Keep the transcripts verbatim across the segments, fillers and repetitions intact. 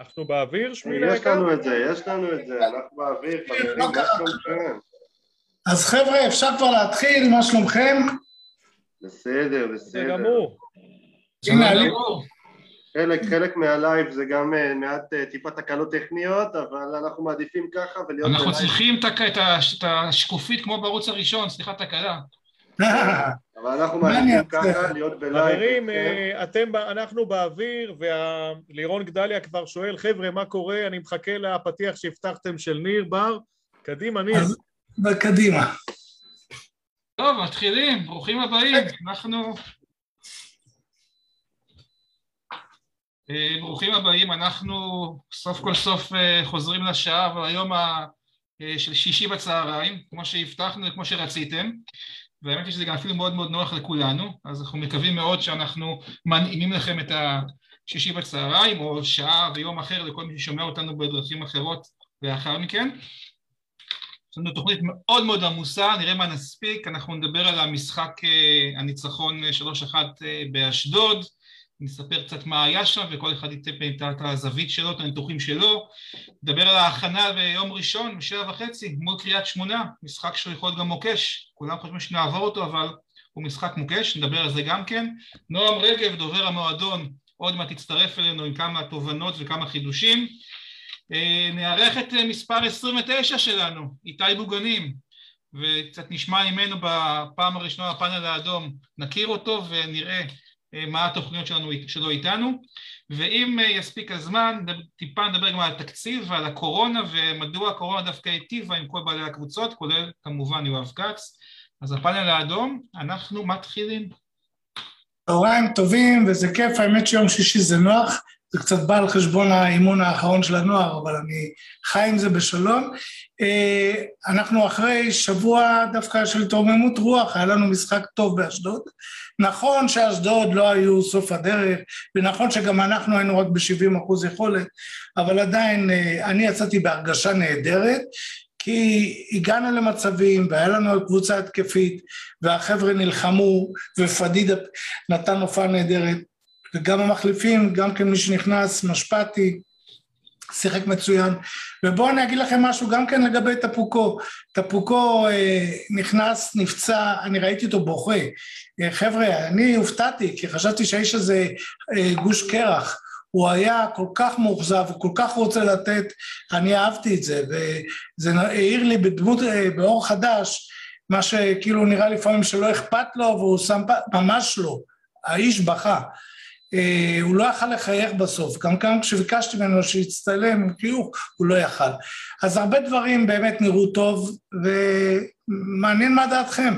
אנחנו באוויר, שמילה? יש לנו את זה, יש לנו את זה, אנחנו באוויר, חברים, מה שלומכם? אז חבר'ה, אפשר כבר להתחיל, מה שלומכם? בסדר, בסדר. גמור. הנה, אני... חלק, חלק מהלייב זה גם מעט טיפה תקלות טכניות, אבל אנחנו מעדיפים ככה ולהיות... אנחנו צריכים את השקופית כמו בערוץ הראשון, סליחה תקלה. אבל אנחנו מעדיפים ככה להיות בלייב. חברים, אתם, אנחנו באוויר, ולירון גדליה כבר שואל, חבר'ה, מה קורה? אני מחכה לפתיח שהבטחתם של ניר בר. קדימה, ניר. אז בקדימה. טוב, מתחילים, ברוכים הבאים. אנחנו... ברוכים הבאים, אנחנו סוף כל סוף חוזרים לשעה, והיום של שישי בצהריים, כמו שהבטחנו וכמו שרציתם, והאמת היא שזה גם אפילו מאוד מאוד נוח לכולנו, אז אנחנו מקווים מאוד שאנחנו מנעימים לכם את השישי בצהריים, או שעה ויום אחר לכל מי ששומע אותנו בדרכים אחרות לאחר מכן. יש לנו תוכנית מאוד מאוד עמוסה, נראה מה נספיק, אנחנו נדבר על המשחק הניצחון שלוש אחת באשדוד, נספר קצת מה היה שם, וכל אחד ייתן את הזווית שלו, את הניתוחים שלו. נדבר על ההכנה ביום ראשון, בשבע וחצי, מול קריית שמונה, משחק שהוא יכול גם מוקש, כולם חושבים שנעבור אותו, אבל הוא משחק מוקש, נדבר על זה גם כן. נועם רגב, דובר המועדון, עוד מעט תצטרף אלינו עם כמה תובנות וכמה חידושים. נערך את מספר עשרים ותשע שלנו, איתי בוגנים, וקצת נשמע ממנו בפעם הראשונה בפאנל האדום, נכיר אותו ונראה מה התוכניות שלנו, שלו איתנו, ואם יספיק הזמן, טיפה נדבר גם על התקציב ועל הקורונה, ומדוע הקורונה דווקא היטיבה עם כל בעלי הקבוצות, כולל כמובן יואב כץ. אז הפאנל האדום, אנחנו מתחילים. צהריים טובים, וזה כיף, האמת שיום שישי זה נוח, זה קצת בא על חשבון האימון האחרון של הנוער, אבל אני חי עם זה בשלום. אנחנו אחרי שבוע דווקא של תרוממות רוח, היה לנו משחק טוב באשדוד. נכון שאשדוד לא היו סוף הדרך, ונכון שגם אנחנו היינו רק ב-שבעים אחוז יכולת, אבל עדיין אני יצאתי בהרגשה נהדרת, כי הגענו למצבים, והיה לנו קבוצה התקפית, והחבר'ה נלחמו, ופדידה נתן הופעה נהדרת, וגם המחליפים, גם כן מי שנכנס, משפטי, שיחק מצוין, ובואו אני אגיד לכם משהו גם כן לגבי טפוקו, טפוקו אה, נכנס, נפצע, אני ראיתי אותו בוכה, אה, חבר'ה, אני הופתעתי, כי חשבתי שהאיש הזה אה, גוש קרח, הוא היה כל כך מאוכזב, הוא כל כך רוצה לתת, אני אהבתי את זה, וזה העיר לי בדמות, אה, באור חדש, מה שכאילו נראה לפעמים שלא אכפת לו, והוא שם ממש לא, האיש בכה, Uh, הוא לא יכל לחייך בסוף, גם כאן כשביקשתי ממנו שיצטלם עם חיוך, הוא לא יכל. אז הרבה דברים באמת נראו טוב, ומעניין מה דעתכם.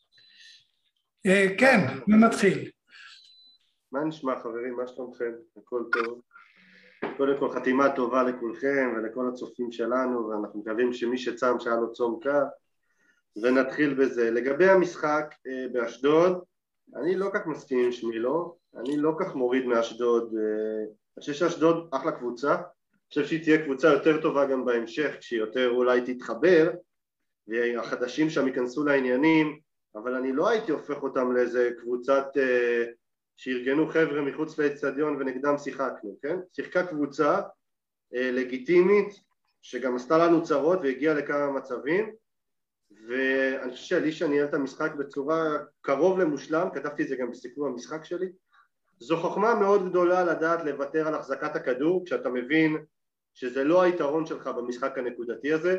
Uh, כן, מי מתחיל? מה נשמע חברים, מה שלומכם? הכל טוב. קודם כל חתימה טובה לכולכם ולכל הצופים שלנו, ואנחנו מקווים שמי שצם שהיה לו צום קר, ונתחיל בזה. לגבי המשחק uh, באשדוד, אני לא כך מסכים עם שמילו, אני לא כך מוריד מאשדוד, אני חושב שאשדוד אחלה קבוצה, אני חושב שהיא תהיה קבוצה יותר טובה גם בהמשך, כשהיא יותר אולי תתחבר, והחדשים שם ייכנסו לעניינים, אבל אני לא הייתי הופך אותם לאיזה קבוצת שארגנו חבר'ה מחוץ לאצטדיון ונגדם שיחקנו, כן? שיחקה קבוצה לגיטימית, שגם עשתה לנו צרות והגיעה לכמה מצבים, ואני חושב שאלישע ניהל את המשחק בצורה קרוב למושלם, כתבתי את זה גם בסיכום המשחק שלי. זו חוכמה מאוד גדולה לדעת לוותר על החזקת הכדור, כשאתה מבין שזה לא היתרון שלך במשחק הנקודתי הזה,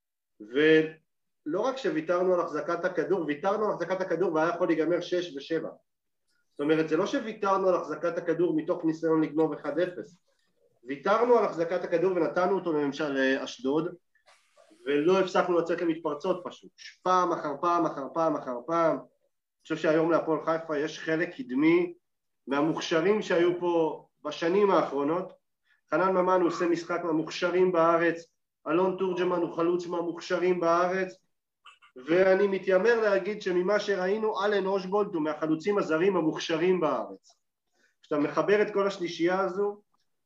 ולא רק שוויתרנו על החזקת הכדור, ויתרנו על החזקת הכדור והיה יכול להיגמר שש ושבע. זאת אומרת, זה לא שוויתרנו על החזקת הכדור מתוך ניסיון לגנוב אחד אפס, ויתרנו על החזקת הכדור ונתנו אותו לממשל אשדוד, ולא הפסקנו לצאת למתפרצות פשוט, פעם אחר פעם אחר פעם אחר פעם. אני חושב שהיום להפועל חיפה יש חלק קדמי מהמוכשרים שהיו פה בשנים האחרונות. חנן ממן הוא עושה משחק מהמוכשרים בארץ, אלון תורג'מן הוא חלוץ מהמוכשרים בארץ, ואני מתיימר להגיד שממה שראינו אלן אושבולט הוא מהחלוצים הזרים המוכשרים בארץ. כשאתה מחבר את כל השלישייה הזו,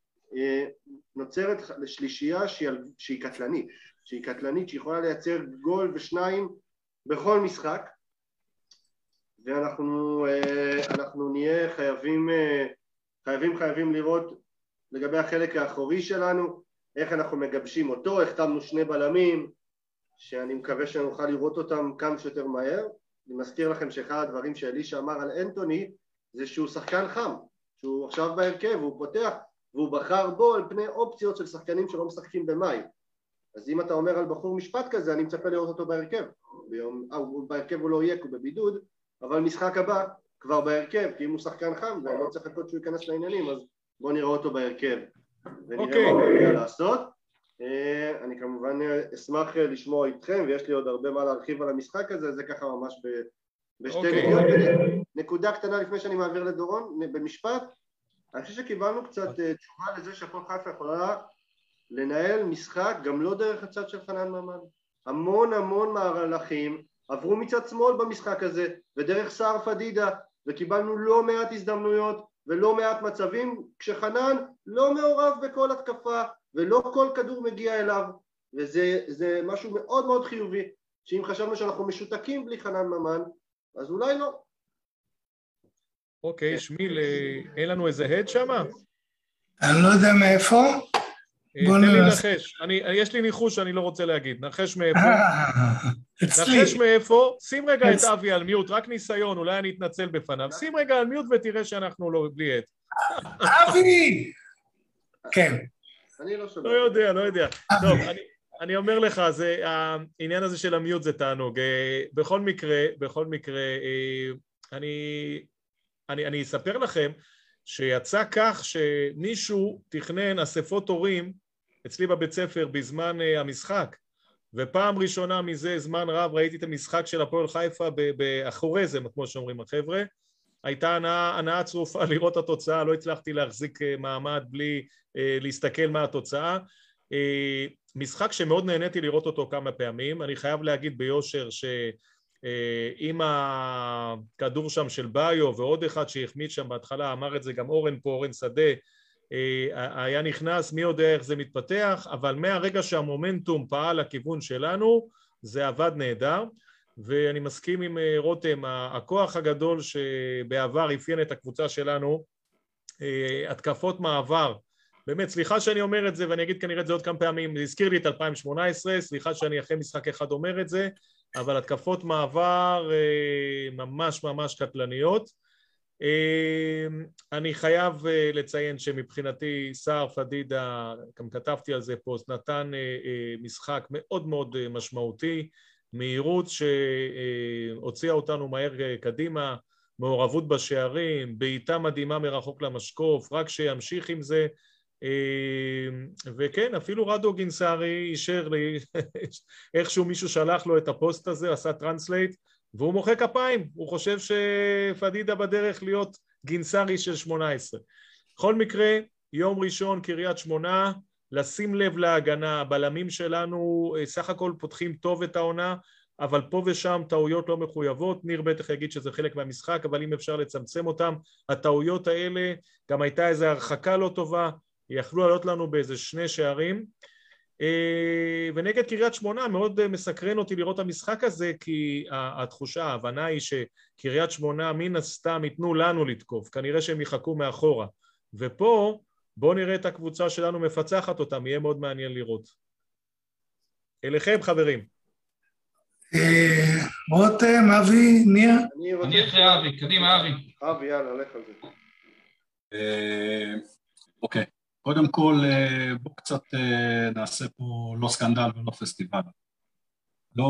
נוצרת לשלישייה שהיא קטלנית, שהיא קטלנית, שיכולה לייצר גול ושניים בכל משחק, ואנחנו אנחנו נהיה חייבים, חייבים, חייבים לראות לגבי החלק האחורי שלנו, איך אנחנו מגבשים אותו, החתמנו שני בלמים, שאני מקווה שנוכל לראות אותם כמה שיותר מהר. אני מזכיר לכם שאחד הדברים שאלישע אמר על אנטוני, זה שהוא שחקן חם, שהוא עכשיו בהרכב, הוא פותח, והוא בחר בו על פני אופציות של שחקנים שלא משחקים במאי. אז אם אתה אומר על בחור משפט כזה, אני מצפה לראות אותו בהרכב. ביום, אה, בהרכב הוא לא יהיה, הוא בבידוד, אבל משחק הבא כבר בהרכב, כי אם הוא שחקן חם, ולא צריך לחכות שהוא ייכנס לעניינים, אז בואו נראה אותו בהרכב. ונראה okay. מה הוא יודע לעשות. אני כמובן אשמח לשמוע איתכם, ויש לי עוד הרבה מה להרחיב על המשחק הזה, זה ככה ממש ב, בשתי okay. נקודות. נקודה קטנה לפני שאני מעביר לדורון, במשפט, אני חושב שקיבלנו קצת תשובה לזה שהפועל חיפה יכולה לנהל משחק גם לא דרך הצד של חנן ממן. המון המון מהלכים עברו מצד שמאל במשחק הזה, ודרך סער פדידה, וקיבלנו לא מעט הזדמנויות ולא מעט מצבים, כשחנן לא מעורב בכל התקפה, ולא כל כדור מגיע אליו, וזה זה משהו מאוד מאוד חיובי, שאם חשבנו שאנחנו משותקים בלי חנן ממן, אז אולי לא. אוקיי, שמיל, אין לנו איזה הד שמה? אני לא יודע מאיפה. תן לי נחש, יש לי ניחוש שאני לא רוצה להגיד, נחש מאיפה. נחש מאיפה, שים רגע את אבי על מיוט, רק ניסיון, אולי אני אתנצל בפניו, שים רגע על מיוט ותראה שאנחנו לא בלי עת. אבי! כן. לא יודע, לא יודע. טוב, אני אומר לך, העניין הזה של המיוט זה תענוג. בכל מקרה, בכל מקרה, אני אספר לכם שיצא כך שמישהו תכנן אספות הורים אצלי בבית ספר בזמן המשחק, ופעם ראשונה מזה זמן רב ראיתי את המשחק של הפועל חיפה באחורזם, כמו שאומרים החבר'ה. הייתה הנאה, הנאה צרופה לראות התוצאה, לא הצלחתי להחזיק מעמד בלי אה, להסתכל מה התוצאה. אה, משחק שמאוד נהניתי לראות אותו כמה פעמים, אני חייב להגיד ביושר שעם אה, הכדור שם של ביו ועוד אחד שהחמיד שם בהתחלה, אמר את זה גם אורן פה, אורן שדה, אה, היה נכנס, מי יודע איך זה מתפתח, אבל מהרגע שהמומנטום פעל לכיוון שלנו, זה עבד נהדר. ואני מסכים עם רותם, הכוח הגדול שבעבר אפיין את הקבוצה שלנו, התקפות מעבר, באמת סליחה שאני אומר את זה ואני אגיד כנראה את זה עוד כמה פעמים, זה הזכיר לי את אלפיים שמונה עשרה, סליחה שאני אחרי משחק אחד אומר את זה, אבל התקפות מעבר ממש ממש קטלניות. אני חייב לציין שמבחינתי סער פדידה, גם כתבתי על זה פוסט, נתן משחק מאוד מאוד משמעותי, מהירות שהוציאה אותנו מהר קדימה, מעורבות בשערים, בעיטה מדהימה מרחוק למשקוף, רק שימשיך עם זה, וכן, אפילו רדו גינסארי אישר לי, איכשהו מישהו שלח לו את הפוסט הזה, עשה טרנסלייט, והוא מוחא כפיים, הוא חושב שפדידה בדרך להיות גינסארי של שמונה עשרה. בכל מקרה, יום ראשון קריית שמונה, לשים לב להגנה, הבלמים שלנו סך הכל פותחים טוב את העונה, אבל פה ושם טעויות לא מחויבות, ניר בטח יגיד שזה חלק מהמשחק, אבל אם אפשר לצמצם אותם, הטעויות האלה, גם הייתה איזו הרחקה לא טובה, יכלו לעלות לנו באיזה שני שערים, ונגד קריית שמונה מאוד מסקרן אותי לראות המשחק הזה, כי התחושה, ההבנה היא שקריית שמונה מן הסתם ייתנו לנו לתקוף, כנראה שהם יחכו מאחורה, ופה בואו נראה את הקבוצה שלנו מפצחת אותם, יהיה מאוד מעניין לראות. אליכם חברים. רותם, אבי, ניר? אני אחרי אבי, קדימה אבי. אבי, יאללה, לך על זה. אוקיי, קודם כל בואו קצת נעשה פה לא סקנדל ולא פסטיבל. לא,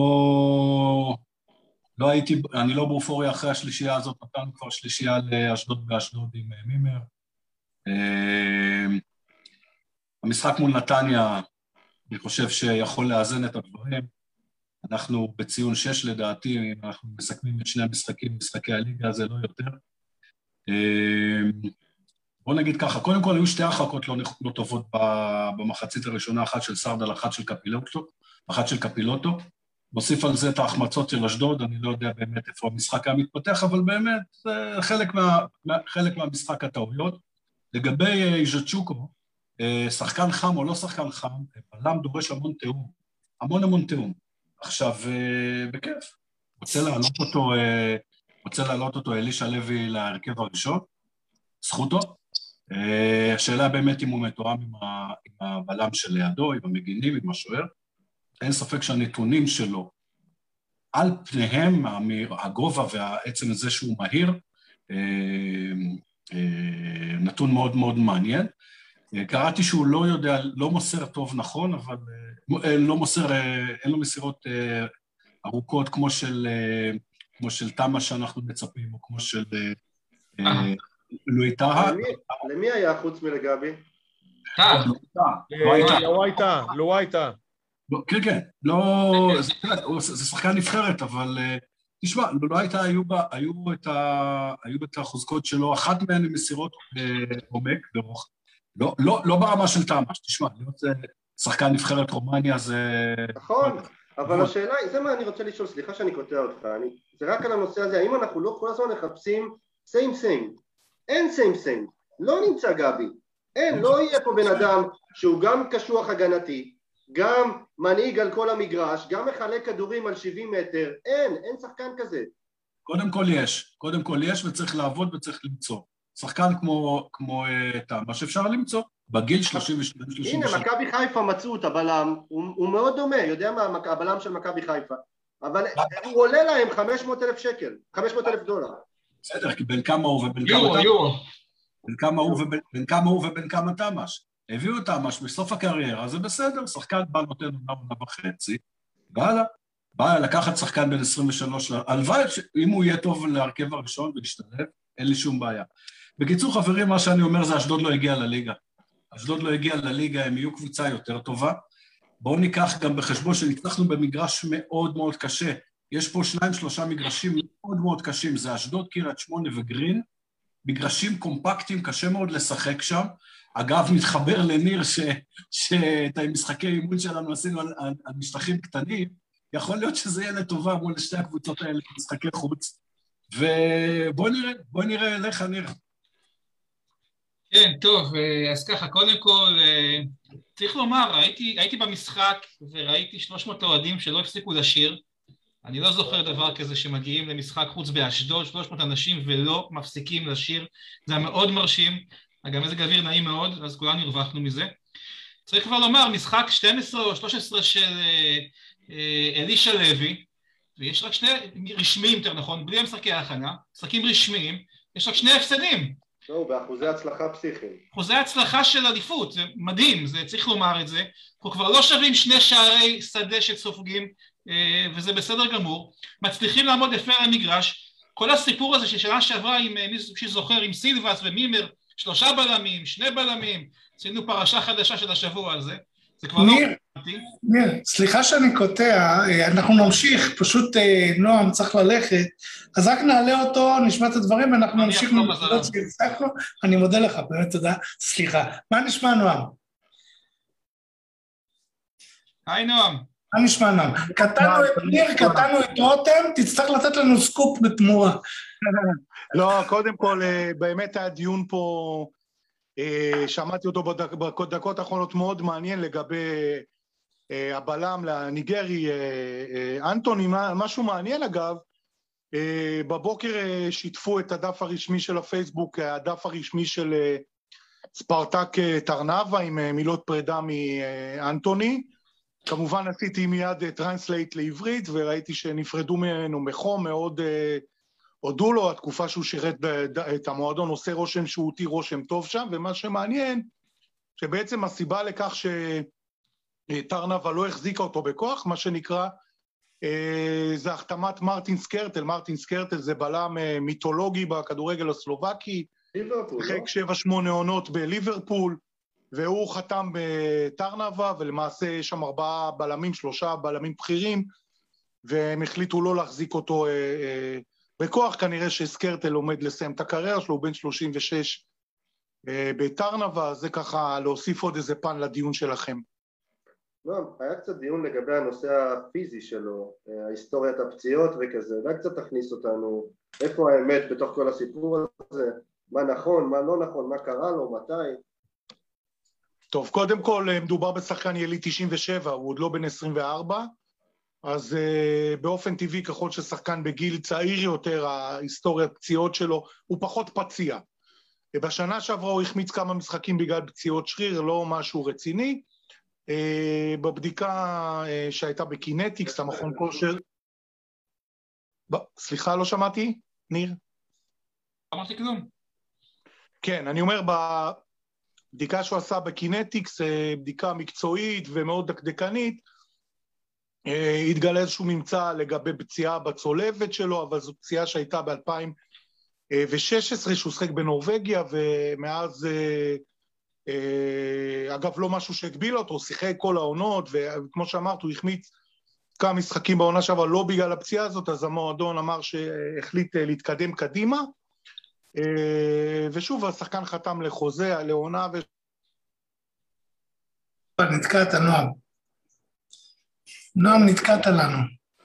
לא הייתי, אני לא באופוריה אחרי השלישייה הזאת, נתנו כבר שלישייה לאשדוד באשדוד עם מימר. המשחק מול נתניה, אני חושב שיכול לאזן את הדברים. אנחנו בציון שש לדעתי, אנחנו מסכמים את שני המשחקים, משחקי הליגה הזה לא יותר. בוא נגיד ככה, קודם כל היו שתי הרחקות לא, לא טובות במחצית הראשונה, אחת של סרדל, אחת של קפילוטו, אחת של קפילוטו. נוסיף על זה את ההחמצות של אשדוד, אני לא יודע באמת איפה המשחק היה מתפתח, אבל באמת זה חלק, מה, חלק מהמשחק הטעויות. לגבי איז'צ'וקו, שחקן חם או לא שחקן חם, בלם דורש המון תיאום, המון המון תיאום. עכשיו, בכיף, רוצה להעלות אותו, רוצה להעלות אותו אלישע לוי להרכב הראשון, זכותו, השאלה באמת אם הוא מתואם עם הבלם של לידו, עם המגינים, עם השוער. אין ספק שהנתונים שלו, על פניהם, הגובה והעצם הזה שהוא מהיר, נתון מאוד מאוד מעניין. קראתי שהוא לא יודע, לא מוסר טוב נכון, אבל לא מוסר, אין לו מסירות ארוכות כמו של, כמו של תמה שאנחנו מצפים, או כמו של לואי טאה. למי היה חוץ מלגבי? טאה. לואי טאה, לואי טאה. כן, כן, לא, זה שחקן נבחרת, אבל תשמע, לא הייתה, היו את החוזקות שלו, אחת מהן מסירות עומק ברוך, לא ברמה של תמ"ש, תשמע, שחקן נבחרת רומניה זה... נכון, אבל השאלה היא, זה מה אני רוצה לשאול, סליחה שאני קוטע אותך, זה רק על הנושא הזה, האם אנחנו לא כל הזמן מחפשים same same, אין same same, לא נמצא גבי, אין, לא יהיה פה בן אדם שהוא גם קשוח הגנתי, גם מנהיג על כל המגרש, גם מחלק כדורים על שבעים מטר, אין, אין שחקן כזה. קודם כל יש, קודם כל יש וצריך לעבוד וצריך למצוא. שחקן כמו, כמו תמה שאפשר למצוא, בגיל שלושים ושתיים שלושים ושלוש. הנה, מכבי חיפה מצאו את הבלם, הוא, הוא מאוד דומה, יודע מה הבלם של מכבי חיפה, אבל הוא עולה להם חמש מאות אלף שקל, חמש מאות אלף דולר. בסדר, כי בין כמה הוא ובין כמה... יורו, יורו. בין כמה הוא ובין, בין כמה הוא ובין כמה תמ"ש. הביאו אותם ממש בסוף הקריירה, זה בסדר, שחקן בא נותן עונה עונה וחצי, והלאה, בא לקחת שחקן בין עשרים ושלוש, הלוואי, אם הוא יהיה טוב להרכב הראשון ולהשתלב, אין לי שום בעיה. בקיצור חברים, מה שאני אומר זה אשדוד לא הגיע לליגה. אשדוד לא הגיע לליגה, הם יהיו קבוצה יותר טובה. בואו ניקח גם בחשבון שנצטרכנו במגרש מאוד מאוד קשה. יש פה שניים, שלושה מגרשים מאוד מאוד קשים, זה אשדוד, קריית שמונה וגרין, מגרשים קומפקטיים, קשה מאוד לשחק שם. אגב, מתחבר לניר ש, שאת המשחקי אימון שלנו עשינו על, על, על משטחים קטנים, יכול להיות שזה יהיה לטובה מול שתי הקבוצות האלה, משחקי חוץ, ובוא נראה, בוא נראה אליך, ניר. כן, טוב, אז ככה, קודם כל, צריך לומר, הייתי, הייתי במשחק וראיתי שלוש מאות אוהדים שלא הפסיקו לשיר, אני לא זוכר דבר כזה שמגיעים למשחק חוץ באשדוד, שלוש מאות אנשים ולא מפסיקים לשיר, זה היה מאוד מרשים, גם מזג אוויר נעים מאוד, אז כולנו הרווחנו מזה. צריך כבר לומר, משחק שתים עשרה או שלוש עשרה של אלישע לוי, ויש רק שני רשמיים, יותר נכון, בלי המשחקי ההכנה, משחקים רשמיים, יש רק שני הפסדים. לא, באחוזי הצלחה פסיכיים. אחוזי הצלחה של עדיפות, זה מדהים, זה צריך לומר את זה. אנחנו כבר לא שווים שני שערי שדה שסופגים, וזה בסדר גמור. מצליחים לעמוד יפה על המגרש. כל הסיפור הזה ששנה שעברה, עם מי שזוכר, עם סילבס ומימר, שלושה בלמים, שני בלמים, עשינו פרשה חדשה של השבוע הזה. זה כבר ניר, לא... ניר, סליחה שאני קוטע, אנחנו נמשיך, פשוט נועם צריך ללכת, אז רק נעלה אותו, נשמע את הדברים, ואנחנו נמשיך מנקודות שהצלחנו, אני מודה לך, באמת תודה, סליחה. מה נשמע נועם? היי נועם. מה נשמע נועם? קטענו את ניר, קטענו את רותם, תצטרך לתת לנו סקופ בתמורה. לא, קודם כל, באמת היה דיון פה, שמעתי אותו בדקות האחרונות מאוד מעניין לגבי הבלם לניגרי, אנטוני, משהו מעניין אגב, בבוקר שיתפו את הדף הרשמי של הפייסבוק, הדף הרשמי של ספרטק טרנבה עם מילות פרידה מאנטוני, כמובן עשיתי מיד טרנסלייט לעברית וראיתי שנפרדו ממנו מחום, מאוד הודו לו, התקופה שהוא שירת את המועדון עושה רושם שהוא אותי רושם טוב שם, ומה שמעניין שבעצם הסיבה לכך שטרנבה לא החזיקה אותו בכוח, מה שנקרא, זה החתמת מרטין סקרטל, מרטין סקרטל זה בלם מיתולוגי בכדורגל הסלובקי, חלק שבע שמונה עונות בליברפול, והוא חתם בטרנבה, ולמעשה יש שם ארבעה בלמים, שלושה בלמים בכירים, והם החליטו לא להחזיק אותו בכוח, כנראה שסקרטל עומד לסיים את הקריירה שלו, הוא בן שלושים ושש בטרנבה, זה ככה להוסיף עוד איזה פן לדיון שלכם. לא, היה קצת דיון לגבי הנושא הפיזי שלו, ההיסטוריית הפציעות וכזה, אולי קצת תכניס אותנו, איפה האמת בתוך כל הסיפור הזה, מה נכון, מה לא נכון, מה קרה לו, מתי? טוב, קודם כל מדובר בשחקן יליד תשעים ושבע, הוא עוד לא בן עשרים וארבע, אז uh, באופן טבעי ככל ששחקן בגיל צעיר יותר, ההיסטוריית פציעות שלו, הוא פחות פציע. בשנה שעברה הוא החמיץ כמה משחקים בגלל פציעות שריר, לא משהו רציני. בבדיקה שהייתה בקינטיקס, המכון כושר... סליחה, לא שמעתי? ניר? לא אמרתי כלום. כן, אני אומר, בבדיקה שהוא עשה בקינטיקס, בדיקה מקצועית ומאוד דקדקנית, התגלה איזשהו ממצא לגבי פציעה בצולבת שלו, אבל זו פציעה שהייתה ב-אלפיים ושש עשרה, שהוא שחק בנורווגיה, ומאז, אגב, לא משהו שהגביל אותו, הוא שיחק כל העונות, וכמו שאמרת, הוא החמיץ כמה משחקים בעונה שעברה, לא בגלל הפציעה הזאת, אז המועדון אמר שהחליט להתקדם קדימה, ושוב, השחקן חתם לחוזה, לעונה ו... נתקעת, נועם. נועם, נתקעת לנו.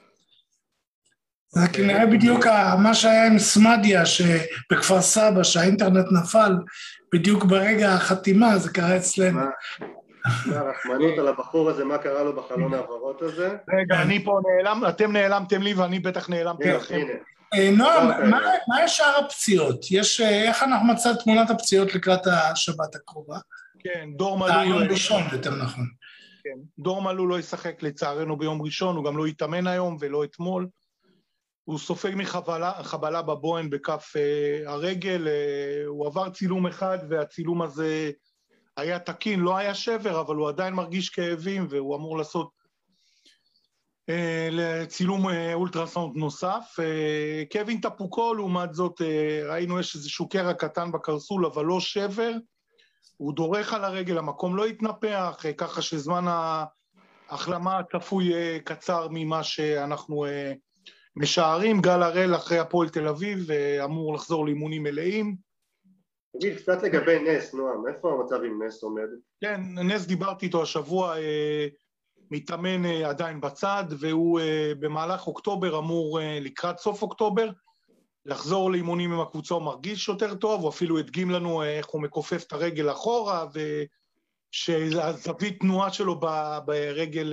זה כנראה בדיוק מה שהיה עם סמדיה, שבכפר סבא, שהאינטרנט נפל, בדיוק ברגע החתימה, זה קרה אצלנו. מה הרחמנות על הבחור הזה, מה קרה לו בחלון העברות הזה? רגע, אני פה נעלם, אתם נעלמתם לי ואני בטח נעלמתי לכם. נועם, מה יש שאר הפציעות? איך אנחנו מצא תמונת הפציעות לקראת השבת הקרובה? כן, דור מלול... היום ראשון, יותר נכון. כן, דור מלול לא ישחק לצערנו ביום ראשון, הוא גם לא יתאמן היום ולא אתמול. הוא סופג מחבלה בבוהן בכף הרגל, הוא עבר צילום אחד והצילום הזה היה תקין, לא היה שבר, אבל הוא עדיין מרגיש כאבים והוא אמור לעשות לצילום אולטרסאונד נוסף. קווין טפוקו, לעומת זאת, ראינו יש איזשהו קרע קטן בקרסול, אבל לא שבר, הוא דורך על הרגל, המקום לא התנפח, ככה שזמן ההחלמה הצפוי קצר ממה שאנחנו משערים. גל הראל אחרי הפועל תל אביב, אמור לחזור לאימונים מלאים. תגיד, קצת לגבי נס, נועם, איפה המצב עם נס עומד? כן, נס דיברתי איתו השבוע, מתאמן עדיין בצד, והוא במהלך אוקטובר אמור, לקראת סוף אוקטובר, לחזור לאימונים עם הקבוצה, הוא מרגיש יותר טוב, הוא אפילו הדגים לנו איך הוא מכופף את הרגל אחורה, ושהזווית תנועה שלו ברגל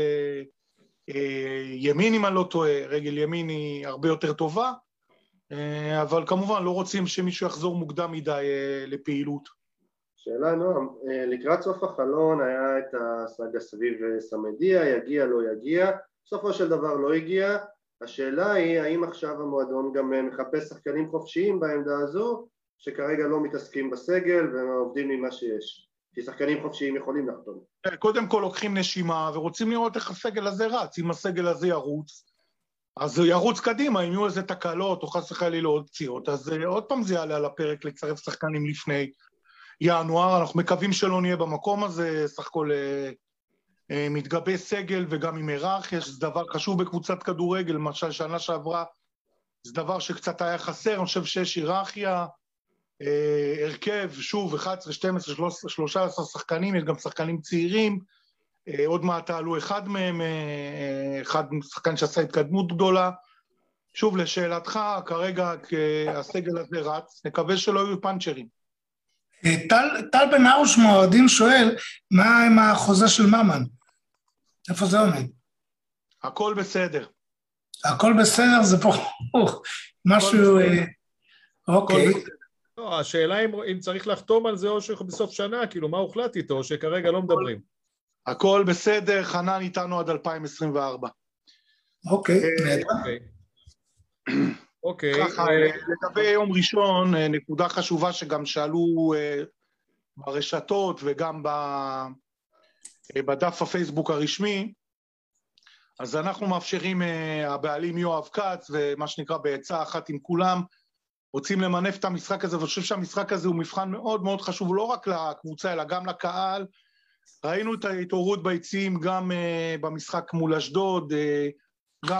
ימין, אם אני לא טועה, רגל ימין היא הרבה יותר טובה, אבל כמובן לא רוצים שמישהו יחזור מוקדם מדי לפעילות. שאלה נועם, לקראת סוף החלון היה את הסאגה סביב סמדיה, יגיע לא יגיע, בסופו של דבר לא הגיע. השאלה היא האם עכשיו המועדון גם מחפש שחקנים חופשיים בעמדה הזו, שכרגע לא מתעסקים בסגל ועובדים ממה שיש, כי שחקנים חופשיים יכולים לחתום. קודם כל לוקחים נשימה ורוצים לראות איך הסגל הזה רץ, אם הסגל הזה ירוץ, אז ירוץ קדימה, אם יהיו איזה תקלות או חס וחלילה עוד פציעות, אז עוד פעם זה יעלה על הפרק לצרף שחקנים לפני ינואר. אנחנו מקווים שלא נהיה במקום הזה, סך הכל מתגבי סגל וגם עם היררכיה, שזה דבר חשוב בקבוצת כדורגל, למשל שנה שעברה, זה דבר שקצת היה חסר, אני חושב שיש היררכיה, הרכב, שוב, אחת עשרה, שתים עשרה, שלוש עשרה שחקנים, יש גם שחקנים צעירים, עוד מעט תעלו אחד מהם, אחד שחקן שעשה התקדמות גדולה. שוב, לשאלתך, כרגע הסגל הזה רץ, נקווה שלא יהיו פאנצ'רים. טל, טל בן ארוש מועדים שואל, מה עם החוזה של ממן? איפה זה עומד? הכל בסדר. הכל בסדר, זה פה משהו... אוקיי. לא, השאלה אם, אם צריך לחתום על זה או שבסוף שנה, כאילו מה הוחלט איתו, או שכרגע לא מדברים. הכל בסדר, חנן איתנו עד אלפיים עשרים וארבע. אוקיי. אוקיי. ככה, לגבי יום ראשון, נקודה חשובה שגם שאלו ברשתות וגם בדף הפייסבוק הרשמי, אז אנחנו מאפשרים, הבעלים יואב כץ, ומה שנקרא בעצה אחת עם כולם, רוצים למנף את המשחק הזה, ואני חושב שהמשחק הזה הוא מבחן מאוד מאוד חשוב, לא רק לקבוצה, אלא גם לקהל. ראינו את ההתעוררות ביציעים גם במשחק מול אשדוד, גם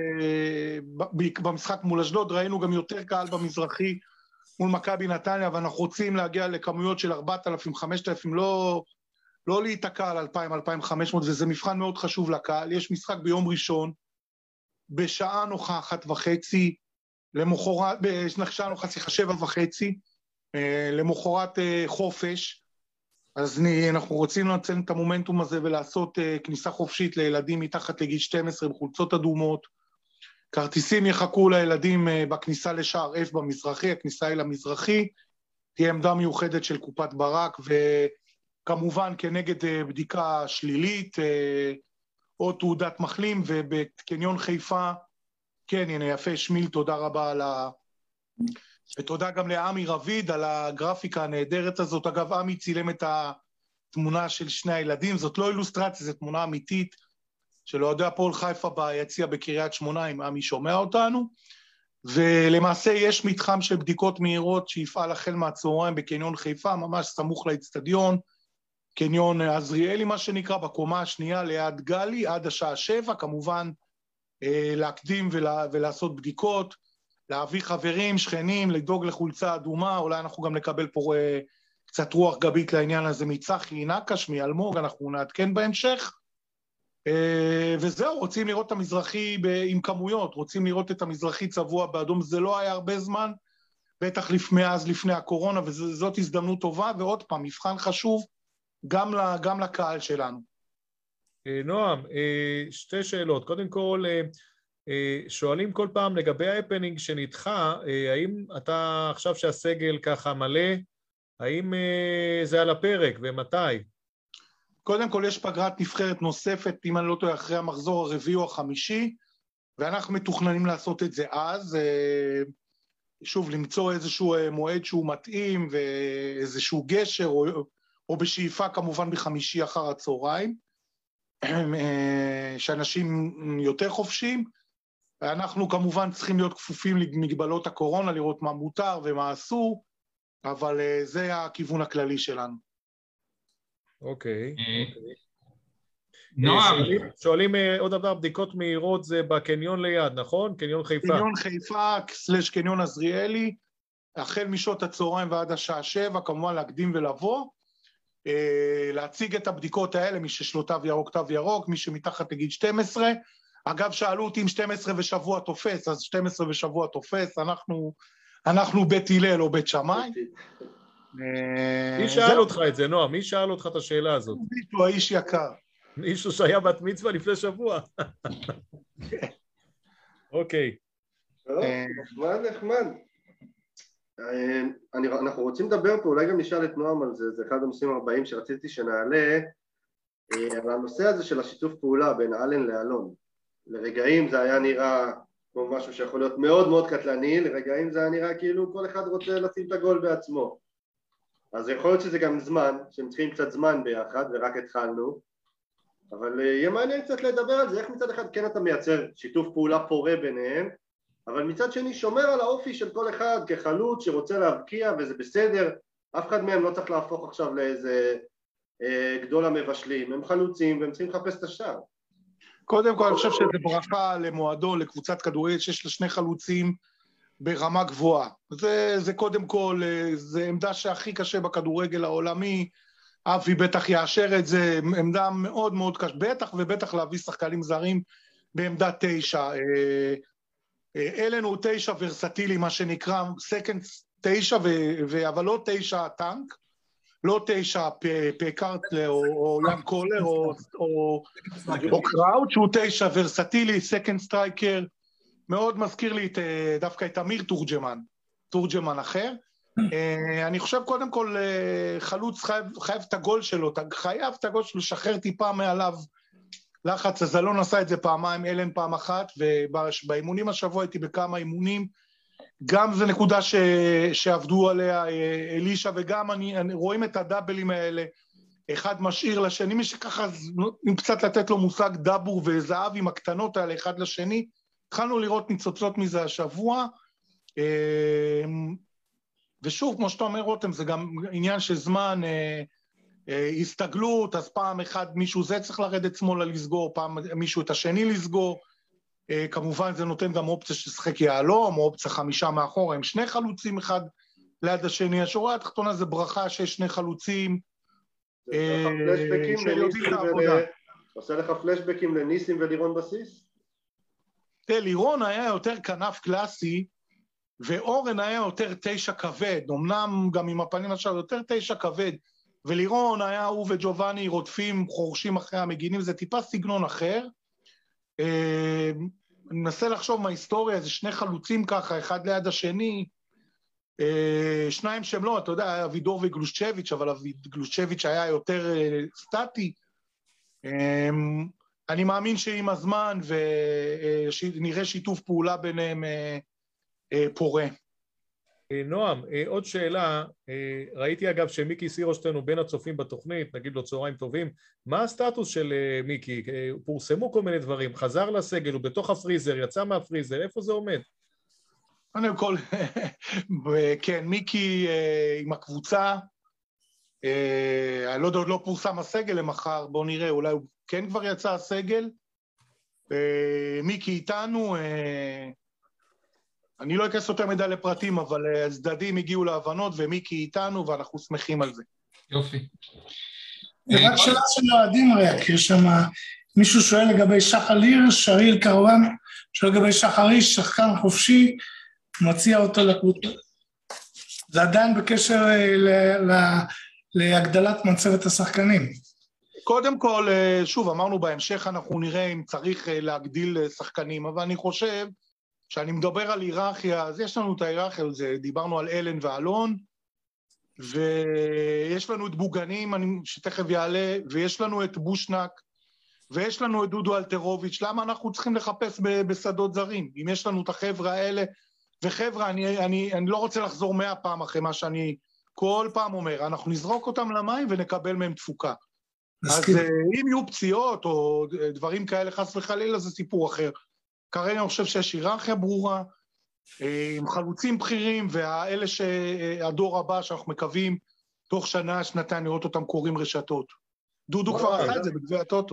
במשחק מול אשדוד, ראינו גם יותר קהל במזרחי מול מכבי נתניה, ואנחנו רוצים להגיע לכמויות של ארבעת אלפים, חמשת אלפים, לא, לא להיתקע על אלפיים, אלפיים וחמש מאות, וזה מבחן מאוד חשוב לקהל. יש משחק ביום ראשון, בשעה נוחה אחת וחצי, למחרת, בשעה נוחה שיחה שבע וחצי, למחרת חופש, אז אנחנו רוצים לנצל את המומנטום הזה ולעשות כניסה חופשית לילדים מתחת לגיל שתים עשרה בחולצות אדומות. כרטיסים יחכו לילדים בכניסה לשער F במזרחי, הכניסה היא למזרחי, תהיה עמדה מיוחדת של קופת ברק, וכמובן כנגד בדיקה שלילית, או תעודת מחלים, ובקניון חיפה, כן, הנה יפה, שמיל, תודה רבה על ה... ותודה גם לעמי רביד על הגרפיקה הנהדרת הזאת. אגב, עמי צילם את התמונה של שני הילדים, זאת לא אילוסטרציה, זו תמונה אמיתית, של אוהדי הפועל חיפה ביציע בקריית שמונה, אם עמי שומע אותנו, ולמעשה יש מתחם של בדיקות מהירות שיפעל החל מהצהריים בקניון חיפה, ממש סמוך לאצטדיון, קניון עזריאלי מה שנקרא, בקומה השנייה ליד גלי, עד השעה שבע, כמובן להקדים ולה, ולעשות בדיקות, להביא חברים, שכנים, לדאוג לחולצה אדומה, אולי אנחנו גם נקבל פה קצת רוח גבית לעניין הזה מצחי נקש, מאלמוג, אנחנו נעדכן בהמשך, וזהו, רוצים לראות את המזרחי עם כמויות, רוצים לראות את המזרחי צבוע באדום, זה לא היה הרבה זמן, בטח מאז לפני הקורונה, וזאת הזדמנות טובה, ועוד פעם, מבחן חשוב גם, גם לקהל שלנו. נועם, שתי שאלות, קודם כל, שואלים כל פעם לגבי ההפנינג שנדחה, האם אתה עכשיו שהסגל ככה מלא, האם זה על הפרק ומתי? קודם כל יש פגרת נבחרת נוספת, אם אני לא טועה, אחרי המחזור הרביעי או החמישי, ואנחנו מתוכננים לעשות את זה אז, שוב, למצוא איזשהו מועד שהוא מתאים, ואיזשהו גשר, או, או בשאיפה כמובן בחמישי אחר הצהריים, שאנשים יותר חופשיים, ואנחנו כמובן צריכים להיות כפופים למגבלות הקורונה, לראות מה מותר ומה אסור, אבל זה הכיוון הכללי שלנו. אוקיי. נועם. שואלים עוד דבר, בדיקות מהירות זה בקניון ליד, נכון? קניון חיפה. קניון חיפה, סלש קניון עזריאלי, החל משעות הצהריים ועד השעה שבע, כמובן להקדים ולבוא, להציג את הבדיקות האלה, מי שיש לו תו ירוק, תו ירוק, מי שמתחת לגיל שתים עשרה, אגב, שאלו אותי אם שתים עשרה ושבוע תופס, אז שתים עשרה ושבוע תופס, אנחנו, אנחנו בית הלל או בית שמאי. מי שאל אותך את זה, נועם? מי שאל אותך את השאלה הזאת? מישהו, האיש יקר. מישהו שהיה בת מצווה לפני שבוע. אוקיי. נחמד, נחמד. אנחנו רוצים לדבר פה, אולי גם נשאל את נועם על זה, זה אחד הנושאים הבאים שרציתי שנעלה, על הנושא הזה של השיתוף פעולה בין אלן לאלון. לרגעים זה היה נראה כמו משהו שיכול להיות מאוד מאוד קטלני, לרגעים זה היה נראה כאילו כל אחד רוצה לשים את הגול בעצמו. אז יכול להיות שזה גם זמן, שהם צריכים קצת זמן ביחד ורק התחלנו, אבל יהיה מעניין קצת לדבר על זה, איך מצד אחד כן אתה מייצר שיתוף פעולה פורה ביניהם, אבל מצד שני שומר על האופי של כל אחד כחלוץ שרוצה להבקיע וזה בסדר, אף אחד מהם לא צריך להפוך עכשיו לאיזה אה, גדול המבשלים, הם חלוצים והם צריכים לחפש את השער. קודם כל אני חושב שזה ברכה למועדון, לקבוצת כדורגל שיש לה שני חלוצים ברמה גבוהה. זה, זה קודם כל, זה עמדה שהכי קשה בכדורגל העולמי, אבי בטח יאשר את זה, עמדה מאוד מאוד קשה, בטח ובטח להביא שחקנים זרים בעמדה תשע. אלן הוא תשע ורסטילי, מה שנקרא, סקנד תשע, אבל לא תשע טנק, לא תשע פקארט או לן קולר או קראוט, שהוא תשע ורסטילי, סקנד סטרייקר, מאוד מזכיר לי דווקא את אמיר תורג'מן, תורג'מן אחר. אני חושב קודם כל חלוץ חייב את הגול שלו, חייב את הגול שלו, לשחרר טיפה מעליו לחץ, אז אלון עשה את זה פעמיים, אלן פעם אחת, ובאימונים השבוע הייתי בכמה אימונים, גם זה נקודה ש... שעבדו עליה אלישה, וגם אני, אני רואים את הדאבלים האלה, אחד משאיר לשני, מי שככה, אם קצת לתת לו מושג דאבור וזהב עם הקטנות האלה אחד לשני, התחלנו לראות ניצוצות מזה השבוע, ושוב, כמו שאתה אומר רותם, זה גם עניין של זמן, הסתגלות, אז פעם אחד מישהו זה צריך לרדת שמאלה לסגור, פעם מישהו את השני לסגור, כמובן זה נותן גם אופציה ששחק יעלום, או אופציה חמישה מאחורה, עם שני חלוצים אחד ליד השני, השורה התחתונה זה ברכה שיש שני חלוצים, שיודעים את העבודה. עושה לך פלשבקים לניסים ולירון בסיס? תראה, לירון היה יותר כנף קלאסי, ואורן היה יותר תשע כבד, אמנם גם עם הפנים עכשיו יותר תשע כבד, ולירון היה הוא וג'ובני רודפים, חורשים אחרי המגינים, זה טיפה סגנון אחר. אני מנסה לחשוב מההיסטוריה, זה שני חלוצים ככה, אחד ליד השני, שניים שהם לא, אתה יודע, אבידור וגלושצ'ביץ', אבל גלושצ'ביץ' היה יותר סטטי. אני מאמין שעם הזמן ונראה שיתוף פעולה ביניהם פורה. נועם, עוד שאלה, ראיתי אגב שמיקי סירושטיין הוא בין הצופים בתוכנית, נגיד לו צהריים טובים, מה הסטטוס של מיקי? פורסמו כל מיני דברים, חזר לסגל, הוא בתוך הפריזר, יצא מהפריזר, איפה זה עומד? אני כל, כן, מיקי עם הקבוצה, אני לא יודע, עוד לא פורסם הסגל למחר, בואו נראה, אולי הוא כן כבר יצא הסגל, מיקי איתנו, אני לא אכנס יותר מדי לפרטים, אבל הצדדים הגיעו להבנות, ומיקי איתנו, ואנחנו שמחים על זה. יופי. רק שאלה של אוהדים רק, יש שם מישהו שואל לגבי שחר הירש, שריל קרוון, שואל לגבי שחר הירש, שחקן חופשי, מציע אותו לקבוצה. זה עדיין בקשר להגדלת מצבת השחקנים. קודם כל, שוב, אמרנו בהמשך, אנחנו נראה אם צריך להגדיל שחקנים, אבל אני חושב, כשאני מדבר על היררכיה, אז יש לנו את ההיררכיה, דיברנו על אלן ואלון, ויש לנו את בוגנים, שתכף יעלה, ויש לנו את בושנק, ויש לנו את דודו אלטרוביץ', למה אנחנו צריכים לחפש בשדות זרים? אם יש לנו את החבר'ה האלה, וחבר'ה, אני, אני, אני לא רוצה לחזור מאה פעם אחרי מה שאני כל פעם אומר, אנחנו נזרוק אותם למים ונקבל מהם תפוקה. אז אם יהיו פציעות או דברים כאלה חס וחלילה, זה סיפור אחר. כרגע אני חושב שיש היררכיה ברורה, עם חלוצים בכירים, והאלה שהדור הבא שאנחנו מקווים, תוך שנה, שנתיים, לראות אותם קוראים רשתות. דודו כבר עשה את זה בגביע הטוטו.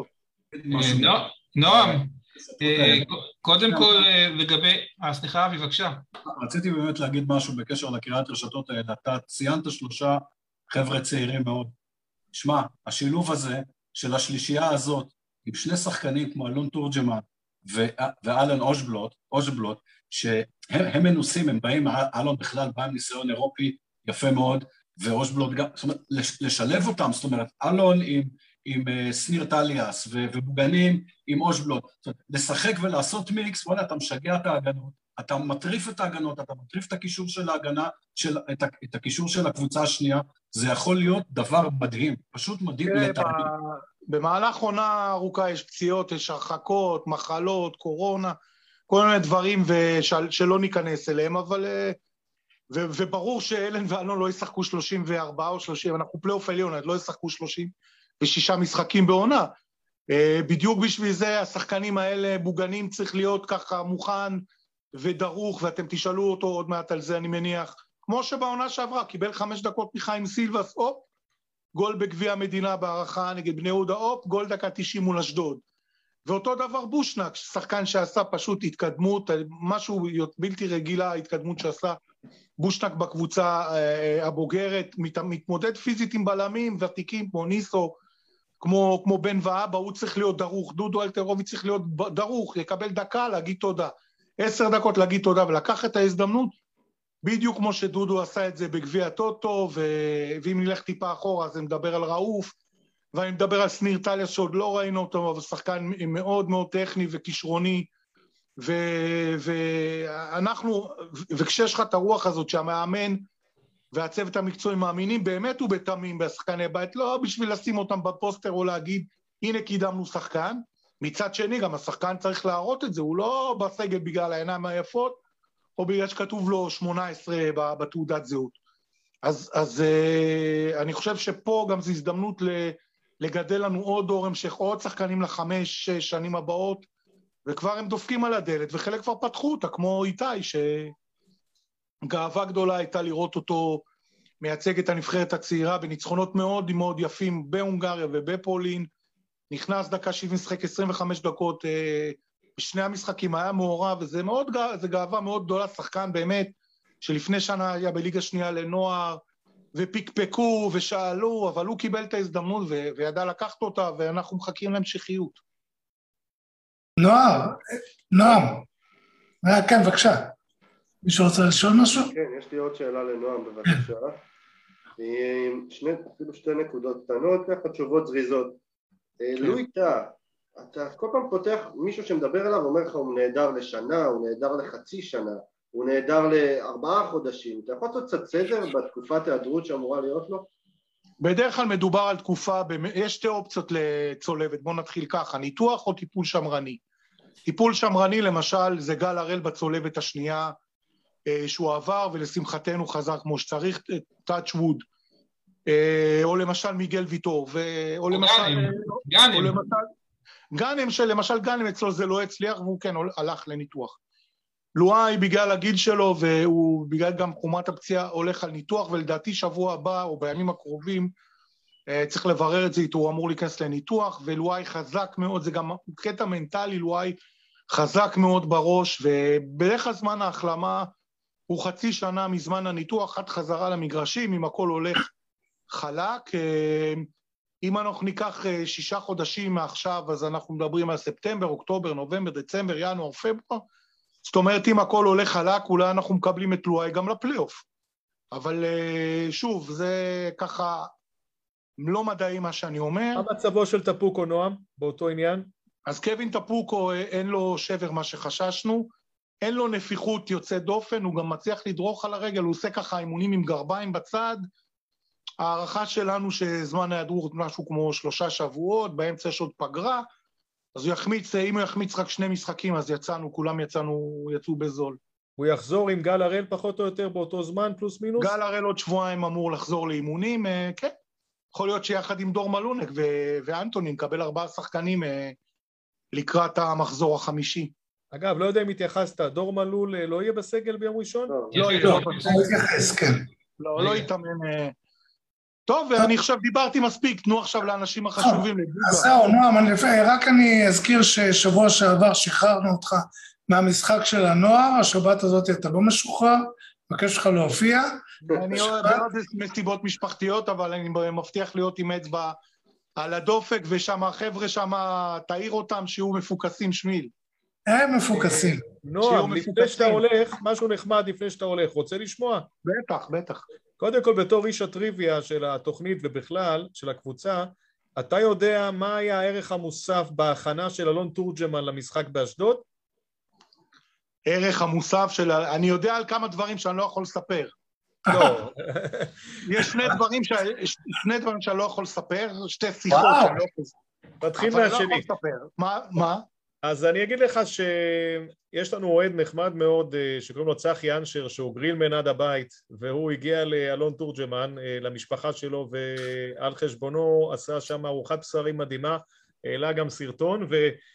נועם, קודם כל לגבי, סליחה אבי, בבקשה. רציתי באמת להגיד משהו בקשר לקריאת רשתות האלה, אתה ציינת שלושה חבר'ה צעירים מאוד. שמע, השילוב הזה של השלישייה הזאת, עם שני שחקנים כמו אלון תורג'מן ואלן אושבלוט, אושבלוט, שהם מנוסים, הם באים, אלון בכלל בא עם ניסיון אירופי יפה מאוד, ואושבלוט גם, זאת אומרת, לשלב אותם, זאת אומרת, אלון עם, עם סניר טליאס ובוגנים עם אושבלוט, זאת אומרת, לשחק ולעשות מיקס, וואלה, אתה משגע את ההגנות, אתה מטריף את ההגנות, אתה מטריף את הקישור של ההגנה, של, את, את הקישור של הקבוצה השנייה, זה יכול להיות דבר מדהים, פשוט מדהים לתארים. במהלך עונה ארוכה יש פציעות, יש הרחקות, מחלות, קורונה, כל מיני דברים ושל, שלא ניכנס אליהם, אבל ו, וברור שאלן ואלון לא ישחקו שלושים וארבע או שלושים, אנחנו פלייאוף עליון, לא ישחקו שלושים ושישה משחקים בעונה. בדיוק בשביל זה השחקנים האלה, בוגנים צריך להיות ככה מוכן ודרוך, ואתם תשאלו אותו עוד מעט על זה אני מניח, כמו שבעונה שעברה, קיבל חמש דקות מחיים סילבס, אופ, גול בגביע המדינה בערכה נגד בני יהודה, אופ, גול דקה תשעים מול אשדוד. ואותו דבר בושנק, שחקן שעשה פשוט התקדמות, משהו בלתי רגילה, התקדמות שעשה בושנק בקבוצה הבוגרת, מתמודד פיזית עם בלמים ותיקים כמו ניסו, כמו, כמו בן ואבא, הוא צריך להיות דרוך, דודו אלטרוביץ' צריך להיות דרוך, יקבל דקה להגיד תודה, עשר דקות להגיד תודה, ולקח את ההזדמנות, בדיוק כמו שדודו עשה את זה בגביע הטוטו, ו... ואם נלך טיפה אחורה, אז אני מדבר על ראוף, ואני מדבר על סניר טליאס שעוד לא ראינו אותו, אבל שחקן מאוד מאוד טכני וכישרוני, ו... ואנחנו, וכשיש לך את הרוח הזאת שהמאמן והצוות המקצועי מאמינים, באמת הוא בתמים בשחקני בית, לא בשביל לשים אותם בפוסטר או להגיד, הנה קידמנו שחקן, מצד שני גם השחקן צריך להראות את זה, הוא לא בסגל בגלל העיניים היפות, או בגלל שכתוב לו שמונה עשרה בתעודת זהות. אז, אז אני חושב שפה גם זו הזדמנות לגדל לנו עוד דור המשך, עוד שחקנים לחמש, שש שנים הבאות, וכבר הם דופקים על הדלת, וחלק כבר פתחו אותה, כמו איתי, שגאווה גדולה הייתה לראות אותו מייצג את הנבחרת הצעירה, בניצחונות מאוד מאוד יפים בהונגריה ובפולין, נכנס דקה שבעים, שחק עשרים וחמש דקות, בשני המשחקים היה מעורב, וזה מאוד, זה גאווה מאוד גדולה, שחקן באמת, שלפני שנה היה בליגה שנייה לנוער, ופיקפקו ושאלו, אבל הוא קיבל את ההזדמנות ו- וידע לקחת אותה, ואנחנו מחכים להמשכיות. נועם, נועם, כן, בבקשה. מישהו רוצה לשאול משהו? כן, יש לי עוד שאלה לנועם, בבקשה. שני, אפילו שתי נקודות קטנות, ככה תשובות זריזות. לו איתה, אתה כל פעם פותח מישהו שמדבר עליו, אומר לך הוא נהדר לשנה, הוא נהדר לחצי שנה, הוא נהדר לארבעה חודשים, אתה יכול לעשות קצת סדר בתקופת ההיעדרות שאמורה להיות לו? בדרך כלל מדובר על תקופה, יש שתי אופציות לצולבת, בואו נתחיל ככה, ניתוח או טיפול שמרני. טיפול שמרני למשל זה גל הראל בצולבת השנייה שהוא עבר ולשמחתנו חזר כמו שצריך, touch wood, או למשל מיגל ויטור, או למשל גאנם, גאנם שלמשל גאנם אצלו זה לא הצליח והוא כן הלך לניתוח. לואי בגלל הגיל שלו והוא בגלל גם חומת הפציעה הולך על ניתוח, ולדעתי שבוע הבא או בימים הקרובים צריך לברר את זה איתו, הוא אמור להיכנס לניתוח, ולואי חזק מאוד, זה גם קטע מנטלי, לואי חזק מאוד בראש, ובדרך כלל זמן ההחלמה הוא חצי שנה מזמן הניתוח, עד חזרה למגרשים, אם הכל הולך חלק. אם אנחנו ניקח שישה חודשים מעכשיו, אז אנחנו מדברים על ספטמבר, אוקטובר, נובמבר, דצמבר, ינואר, פברואר, זאת אומרת, אם הכל הולך חלק, אולי אנחנו מקבלים את לואי גם לפלייאוף. אבל שוב, זה ככה לא מדעי מה שאני אומר. מה מצבו של טפוקו, נועם, באותו עניין? אז קווין טפוקו אין לו שבר מה שחששנו, אין לו נפיחות יוצא דופן, הוא גם מצליח לדרוך על הרגל, הוא עושה ככה אימונים עם גרביים בצד, הערכה שלנו שזמן ההיעדרות משהו כמו שלושה שבועות, באמצע יש עוד פגרה, אז הוא יחמיץ, אם הוא יחמיץ רק שני משחקים, אז יצאנו, כולם יצאנו, יצאו בזול. הוא יחזור עם גל הראל פחות או יותר באותו זמן, פלוס מינוס? גל הראל עוד שבועיים אמור לחזור לאימונים, כן. יכול להיות שיחד עם דור מלונק ו- ואנטוני נקבל ארבעה שחקנים לקראת המחזור החמישי. אגב, לא יודע אם התייחסת, דור מלול לא יהיה בסגל ביום ראשון? לא, לא יתייחס, כן. לא, לא יתאמן. טוב, ואני עכשיו דיברתי מספיק, תנו עכשיו לאנשים החשובים. אז זהו, נועם, רק אני אזכיר ששבוע שעבר שחררנו אותך מהמשחק של הנוער, השבת הזאת אתה לא משוחרר, מבקש לך להופיע. אני בעד מסיבות משפחתיות, אבל אני מבטיח להיות עם אצבע על הדופק, ושם החבר'ה שם, תאיר אותם שיהיו מפוקסים שמיל. הם מפוקסים. נועם, לפני שאתה הולך, משהו נחמד לפני שאתה הולך, רוצה לשמוע? בטח, בטח. קודם כל, בתור איש הטריוויה של התוכנית ובכלל, של הקבוצה, אתה יודע מה היה הערך המוסף בהכנה של אלון תורג'מן למשחק באשדוד? ערך המוסף של... אני יודע על כמה דברים שאני לא יכול לספר. לא. יש שני דברים, ש... שני דברים שאני לא יכול לספר, שתי שיחות שאני לא יכול לספר. תתחיל מהשני. מה? מה? אז אני אגיד לך שיש לנו אוהד נחמד מאוד שקוראים לו צחי אנשר, שהוא גרילמן עד הבית, והוא הגיע לאלון תורג'מן, למשפחה שלו, ועל חשבונו עשה שם ארוחת בשרים מדהימה, העלה גם סרטון,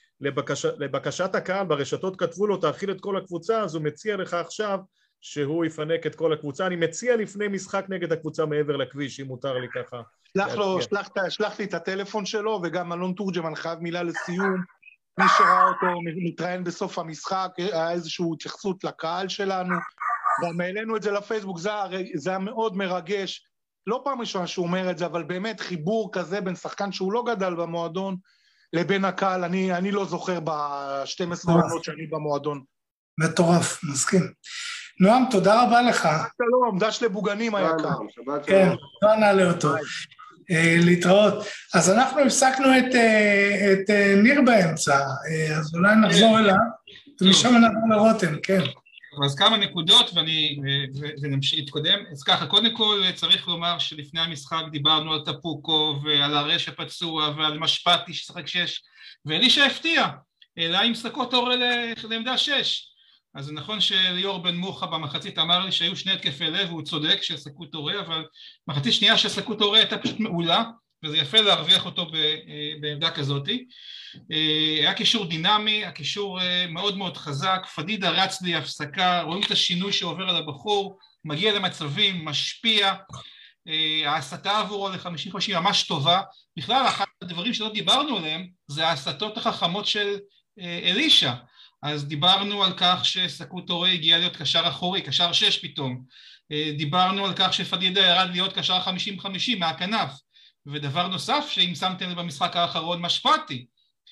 ולבקשת הקהל ברשתות כתבו לו, תאכיל את כל הקבוצה, אז הוא מציע לך עכשיו שהוא יפנק את כל הקבוצה. אני מציע לפני משחק נגד הקבוצה מעבר לכביש, אם מותר לי ככה. שלח לו, שלח, שלח לי את הטלפון שלו, וגם אלון תורג'מן חייב מילה לסיום. מי שראה אותו מתראיין בסוף המשחק, היה איזושהי התייחסות לקהל שלנו, גם העלינו את זה לפייסבוק, זה, זה היה מאוד מרגש, לא פעם ראשונה שהוא אומר את זה, אבל באמת חיבור כזה בין שחקן שהוא לא גדל במועדון, לבין הקהל, אני, אני לא זוכר ב-שתים עשרה עונות שאני במועדון. מטורף, מסכים. נועם, תודה רבה לך. שלום, דש לבוגנים היקר. כן, לא נעלה אותו. להתראות. אז אנחנו הפסקנו את, את ניר באמצע, אז אולי נחזור אליו, ומשם נעבור לרותם, כן. אז כמה נקודות ואני, ונמשיך להתקדם. אז ככה, קודם כל צריך לומר שלפני המשחק דיברנו על טפוקו ועל הרש הפצוע ועל משפטי ששחק שש, ואלישה הפתיע, אלא עם סקות אור לעמדה שש. אז זה נכון שליאור בן מוחה במחצית אמר לי שהיו שני התקפי לב, והוא צודק שסקות אורי, אבל מחצית שנייה שסקות אורי הייתה פשוט מעולה, וזה יפה להרוויח אותו בעמדה כזאת. היה קישור דינמי, הקישור מאוד מאוד חזק, פדידה רץ לי הפסקה, רואים את השינוי שעובר על הבחור, מגיע למצבים, משפיע, ההסתה עבורו ל-חמישים חמישים ממש טובה. בכלל, אחד הדברים שלא דיברנו עליהם, זה ההסתות החכמות של אלישה. אז דיברנו על כך שסקות אורי הגיע להיות קשר אחורי, קשר שש פתאום. דיברנו על כך שפדידה ירד להיות קשר חמישים חמישים מהכנף. ודבר נוסף, שאם שמתם לב במשחק האחרון, משפטי.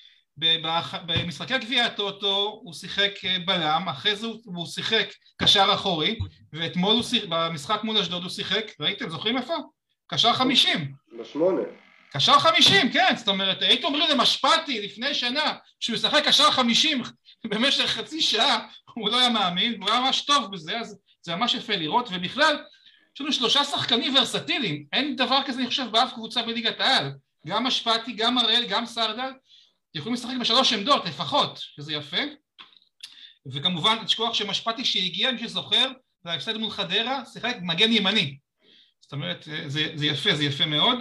במשחקי גביע הטוטו הוא שיחק בלם, אחרי זה הוא שיחק קשר אחורי, ואתמול הוא שיחק, במשחק מול אשדוד הוא שיחק, ראיתם, זוכרים איפה? קשר חמישים. בשמונה. קשר חמישים, כן, זאת אומרת, היית אומרים למשפטי לפני שנה, שהוא ישחק קשר חמישים במשך חצי שעה, הוא לא היה מאמין, הוא היה ממש טוב בזה, אז זה ממש יפה לראות, ובכלל, יש לנו שלושה שחקנים ורסטיליים, אין דבר כזה, אני חושב, באף קבוצה בליגת העל, גם משפטי, גם הראל, גם סרדל, יכולים לשחק בשלוש עמדות לפחות, שזה יפה, וכמובן, תשכוח שמשפטי שהגיע, מי שזוכר, וההפסד מול חדרה, שיחק מגן ימני, זאת אומרת, זה, זה יפה, זה יפה מאוד,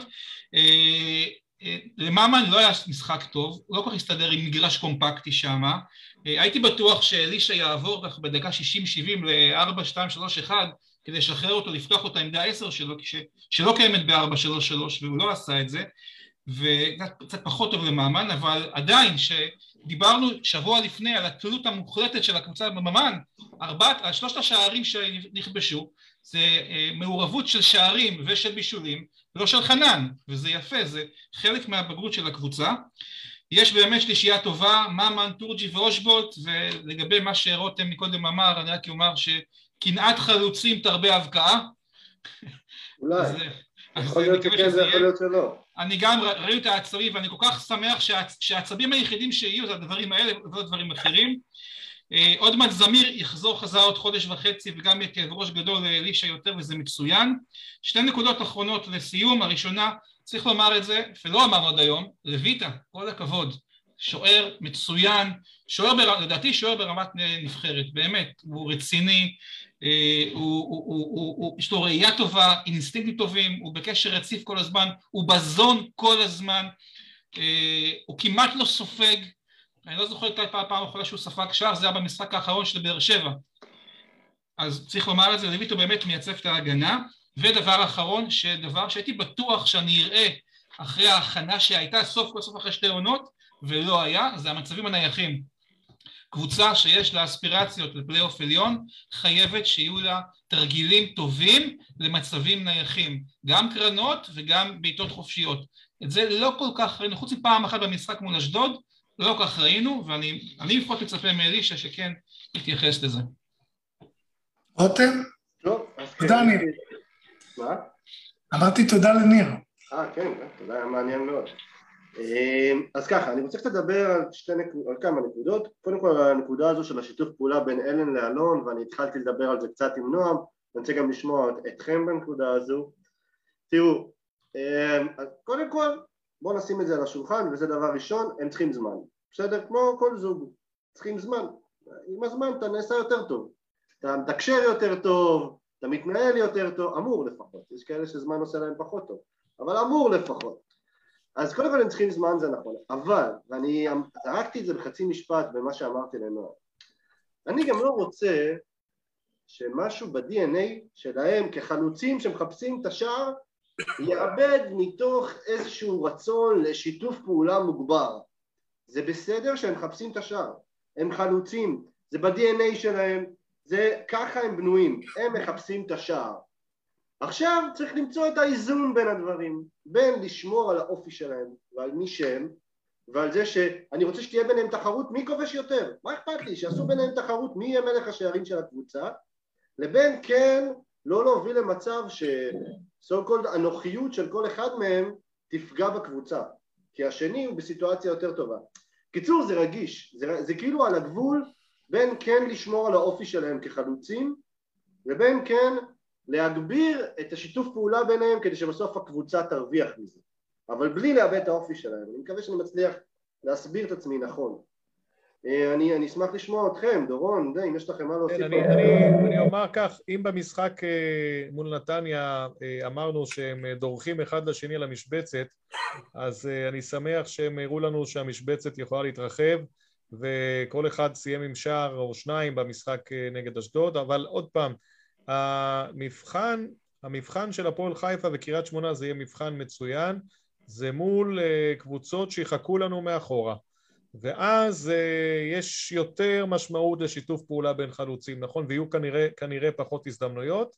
למאמן לא היה משחק טוב, הוא לא כל כך הסתדר עם מגרש קומפקטי שם, הייתי בטוח שאלישה יעבור כך בדקה שישים שבעים ל-ארבע שתיים שלוש אחת כדי לשחרר אותו, לפתוח אותו עמדה עשר שלו, שלא קיימת ב-ארבע שלוש שלוש והוא לא עשה את זה, וקצת פחות טוב למאמן, אבל עדיין שדיברנו שבוע לפני על התלות המוחלטת של הקבוצה במאמן, ארבעת, שלושת השערים שנכבשו, זה מעורבות של שערים ושל בישולים, לא של חנן, וזה יפה, זה חלק מהבגרות של הקבוצה. יש באמת שלישייה טובה, מאמן, טורג'י ואושבולט, ולגבי מה שרותם מקודם אמר, אני רק אומר שקנאת חלוצים תרבה הבקעה. אולי, יכול להיות שכן, זה יכול להיות שלא. אני גם ראיתי את העצבים, ואני כל כך שמח שהעצבים היחידים שיהיו זה הדברים האלה, ולא דברים אחרים. עוד מעט זמיר יחזור חזרה עוד חודש וחצי וגם כאב ראש גדול לאלישה יותר וזה מצוין. שתי נקודות אחרונות לסיום, הראשונה צריך לומר את זה ולא אמרנו עד היום, לויטה, כל הכבוד, שוער מצוין, שוער בר... לדעתי שוער ברמת נבחרת, באמת, הוא רציני, הוא, הוא, הוא, הוא, הוא, יש לו ראייה טובה, אינסטינקטים טובים, הוא בקשר רציף כל הזמן, הוא בזון כל הזמן, הוא כמעט לא סופג, אני לא זוכר את הפעם האחרונה שהוא ספג שער, זה היה במשחק האחרון של באר שבע. אז צריך לומר את זה, לויטו באמת מייצב את ההגנה, ודבר אחרון, שדבר שהייתי בטוח שאני אראה אחרי ההכנה שהייתה סוף כל סוף אחרי שתי עונות, ולא היה, זה המצבים הנייחים. קבוצה שיש לה אספירציות לפלייאוף עליון, חייבת שיהיו לה תרגילים טובים למצבים נייחים, גם קרנות וגם בעיטות חופשיות. את זה לא כל כך ראינו, חוץ מפעם אחת במשחק מול אשדוד, לא כל כך ראינו, ואני אני לפחות מצפה מאלישה שכן יתייחס לזה. רותם? טוב, אז כן. תודה ניר. מה? אמרתי תודה לניר. אה, כן, תודה, היה מעניין מאוד. אז ככה, אני רוצה קצת לדבר על, שתי נק... על כמה נקודות. קודם כל, הנקודה הזו של השיתוף פעולה בין אלן לאלון, ואני התחלתי לדבר על זה קצת עם נועם, אני רוצה גם לשמוע אתכם בנקודה הזו. תראו, אז קודם כל, בואו נשים את זה על השולחן, וזה דבר ראשון, הם צריכים זמן. בסדר? כמו כל זוג, צריכים זמן. עם הזמן אתה נעשה יותר טוב. אתה מתקשר יותר טוב, אתה מתנהל יותר טוב, אמור לפחות. יש כאלה שזמן עושה להם פחות טוב, אבל אמור לפחות. אז קודם כל הם צריכים זמן, זה נכון. אבל, ואני זרקתי את זה בחצי משפט במה שאמרתי לנוער, אני גם לא רוצה שמשהו ב-די אן איי שלהם כחלוצים שמחפשים את השער, יאבד מתוך איזשהו רצון לשיתוף פעולה מוגבר. זה בסדר שהם מחפשים את השער, הם חלוצים, זה ב-די אן איי שלהם, זה ככה הם בנויים, הם מחפשים את השער. עכשיו צריך למצוא את האיזון בין הדברים, בין לשמור על האופי שלהם ועל מי שהם, ועל זה שאני רוצה שתהיה ביניהם תחרות מי כובש יותר, מה אכפת לי? שיעשו ביניהם תחרות מי יהיה מלך השערים של הקבוצה, לבין כן לא להוביל למצב שסו קולד הנוחיות של כל אחד מהם תפגע בקבוצה, כי השני הוא בסיטואציה יותר טובה. קיצור, זה רגיש, זה, זה כאילו על הגבול בין כן לשמור על האופי שלהם כחלוצים, לבין כן להגביר את השיתוף פעולה ביניהם כדי שבסוף הקבוצה תרוויח מזה, אבל בלי לאבד את האופי שלהם. אני מקווה שאני מצליח להסביר את עצמי נכון. אני, אני אשמח לשמוע אתכם, דורון, די, אם יש לכם מה להוסיף. כן, אני, אני, אני אומר כך, אם במשחק מול נתניה אמרנו שהם דורכים אחד לשני על המשבצת, אז אני שמח שהם הראו לנו שהמשבצת יכולה להתרחב, וכל אחד סיים עם שער או שניים במשחק נגד אשדוד, אבל עוד פעם, המבחן, המבחן של הפועל חיפה וקריית שמונה זה יהיה מבחן מצוין, זה מול קבוצות שיחכו לנו מאחורה. ואז uh, יש יותר משמעות לשיתוף פעולה בין חלוצים, נכון? ויהיו כנראה, כנראה פחות הזדמנויות,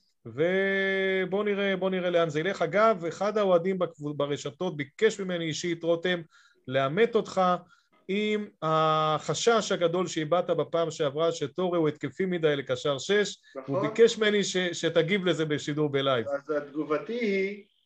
ובוא נראה, בוא נראה לאן זה ילך. אגב, אחד האוהדים ברשתות ביקש ממני אישית, רותם, לאמת אותך עם החשש הגדול שאיבדת בפעם שעברה, שטורי הוא התקפי מדי לקשר שש, נכון? הוא ביקש ממני ש, שתגיב לזה בשידור בלייב. אז התגובתי היא